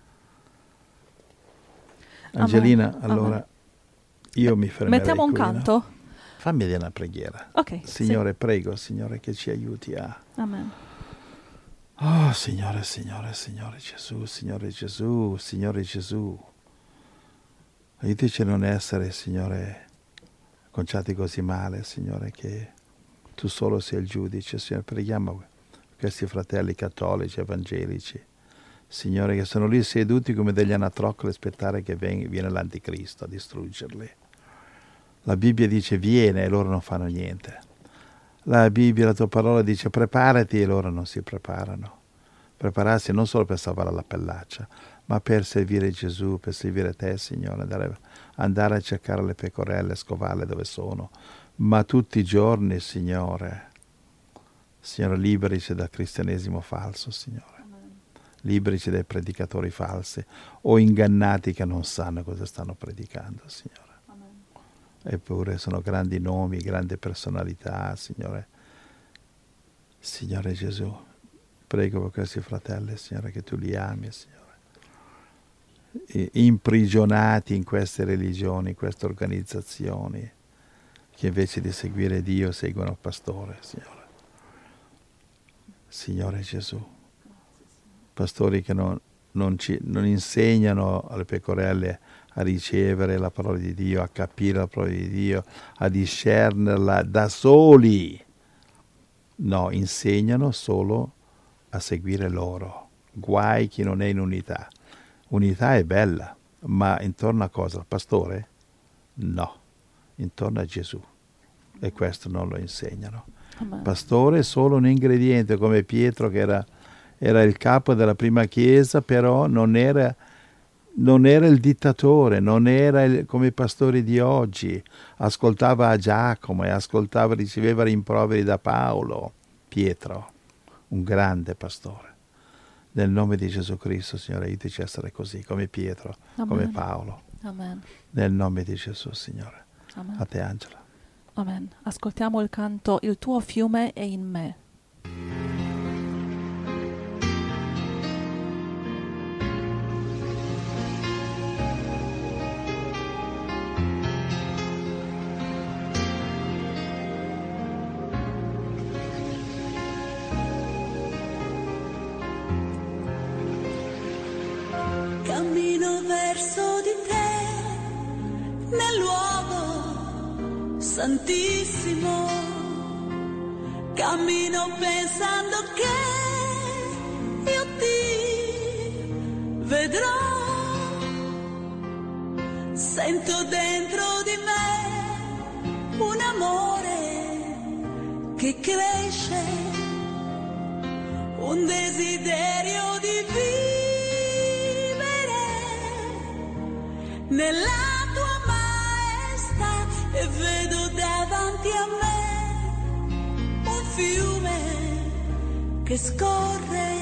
Angelina, Amen, allora amen. io mi fermerei Mettiamo un qui, no? canto? Fammi dire una preghiera. Ok, Signore, prego, Signore, che ci aiuti a... sì. Amen. Oh, Signore, Signore, Signore Gesù, Signore Gesù, Signore Gesù. Aiutaci a non essere, Signore, conciati così male, Signore, che Tu solo sei il giudice. Signore, preghiamo per questi fratelli cattolici, evangelici, Signore, che sono lì seduti come degli anatrocoli a aspettare che viene l'anticristo a distruggerli. La Bibbia dice viene e loro non fanno niente. La Bibbia, la tua parola dice preparati e loro non si preparano. Prepararsi non solo per salvare la pellaccia, ma per servire Gesù, per servire te, Signore, andare, andare a cercare le pecorelle, scovarle dove sono, ma tutti i giorni, Signore. Signore, liberici dal cristianesimo falso, Signore. Liberici dai predicatori falsi o ingannati che non sanno cosa stanno predicando, Signore. Amen. Eppure sono grandi nomi, grandi personalità, Signore. Signore Gesù, prego per questi fratelli, Signore, che Tu li ami, Signore. Imprigionati in queste religioni, in queste organizzazioni, che invece di seguire Dio seguono il pastore, Signore. Signore Gesù. Pastori che non, non, ci, non insegnano alle pecorelle a ricevere la parola di Dio, a capire la parola di Dio, a discernerla da soli. No, insegnano solo a seguire loro. Guai chi non è in unità. Unità è bella, ma intorno a cosa? Al pastore? No, intorno a Gesù. E questo non lo insegnano. Amen. Pastore è solo un ingrediente, come Pietro che era... Era il capo della prima chiesa, però non era, non era il dittatore, non era il, come i pastori di oggi. Ascoltava a Giacomo e ascoltava, riceveva rimproveri da Paolo. Pietro, un grande pastore. Nel nome di Gesù Cristo, Signore, aiutaci a essere così, come Pietro, Amen. Come Paolo. Amen. Nel nome di Gesù, Signore. Amen. A te, Angela. Amen. Ascoltiamo il canto Il tuo fiume è in me. Cammino verso di te nel luogo santissimo, cammino pensando che io ti vedrò, sento dentro di me un amore che cresce, un desiderio di vivere nella tua maestà, e vedo davanti a me un fiume che scorre,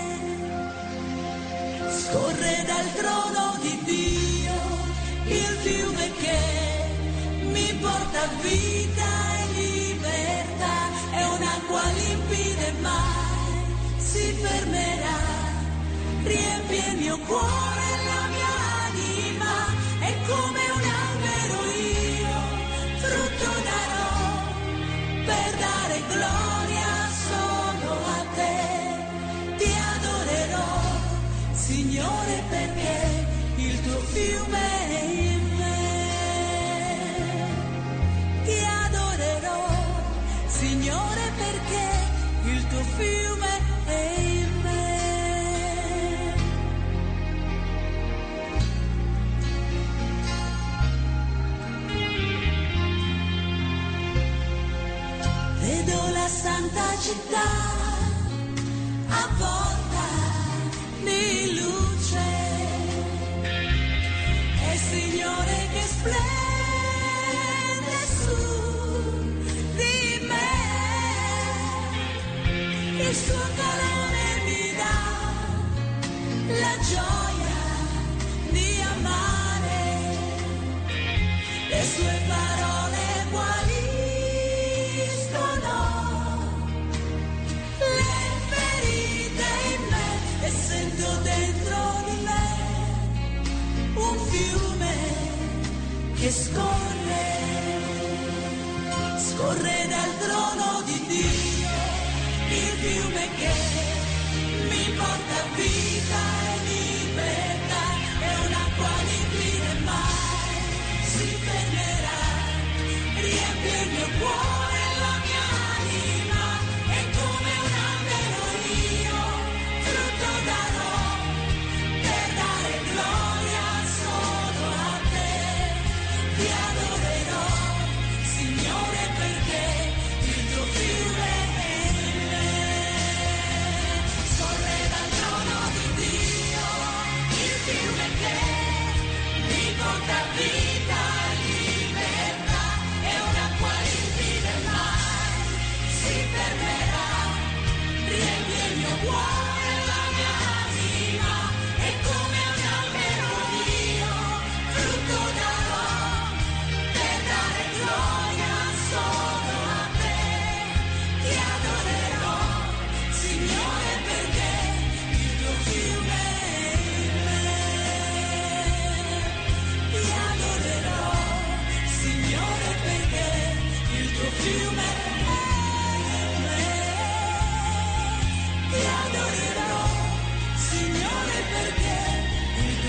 scorre dal trono di Dio, il fiume che mi porta a vita e libertà, è un'acqua limpida e mai si fermerà, riempie il mio cuore e la mia anima. E come un albero io frutto darò, per dare gloria solo a te. Ti adorerò, Signore, perché il tuo fiume è in me. Ti adorerò, Signore, perché il tuo fiume è in me. Vedo la santa città avvolta di luce, e il Signore che splende su di me, il suo calore mi dà la gioia di amare, le sue parole quali che scorre, scorre dal trono di Dio, il fiume che mi porta a vita e libertà, è un'acqua limpida e mai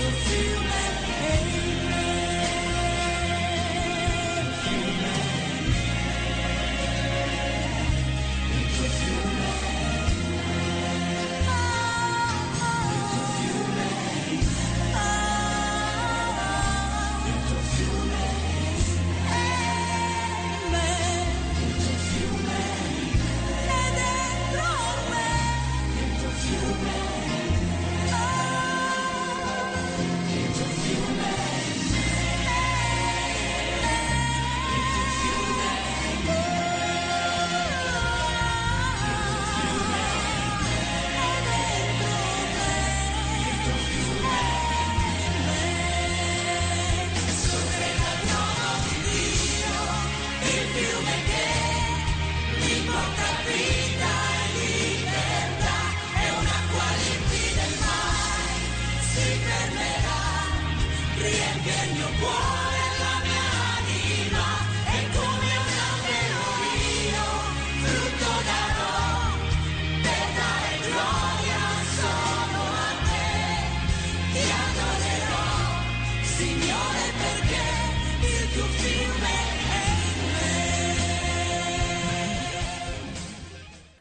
Signore, perché il tuo figlio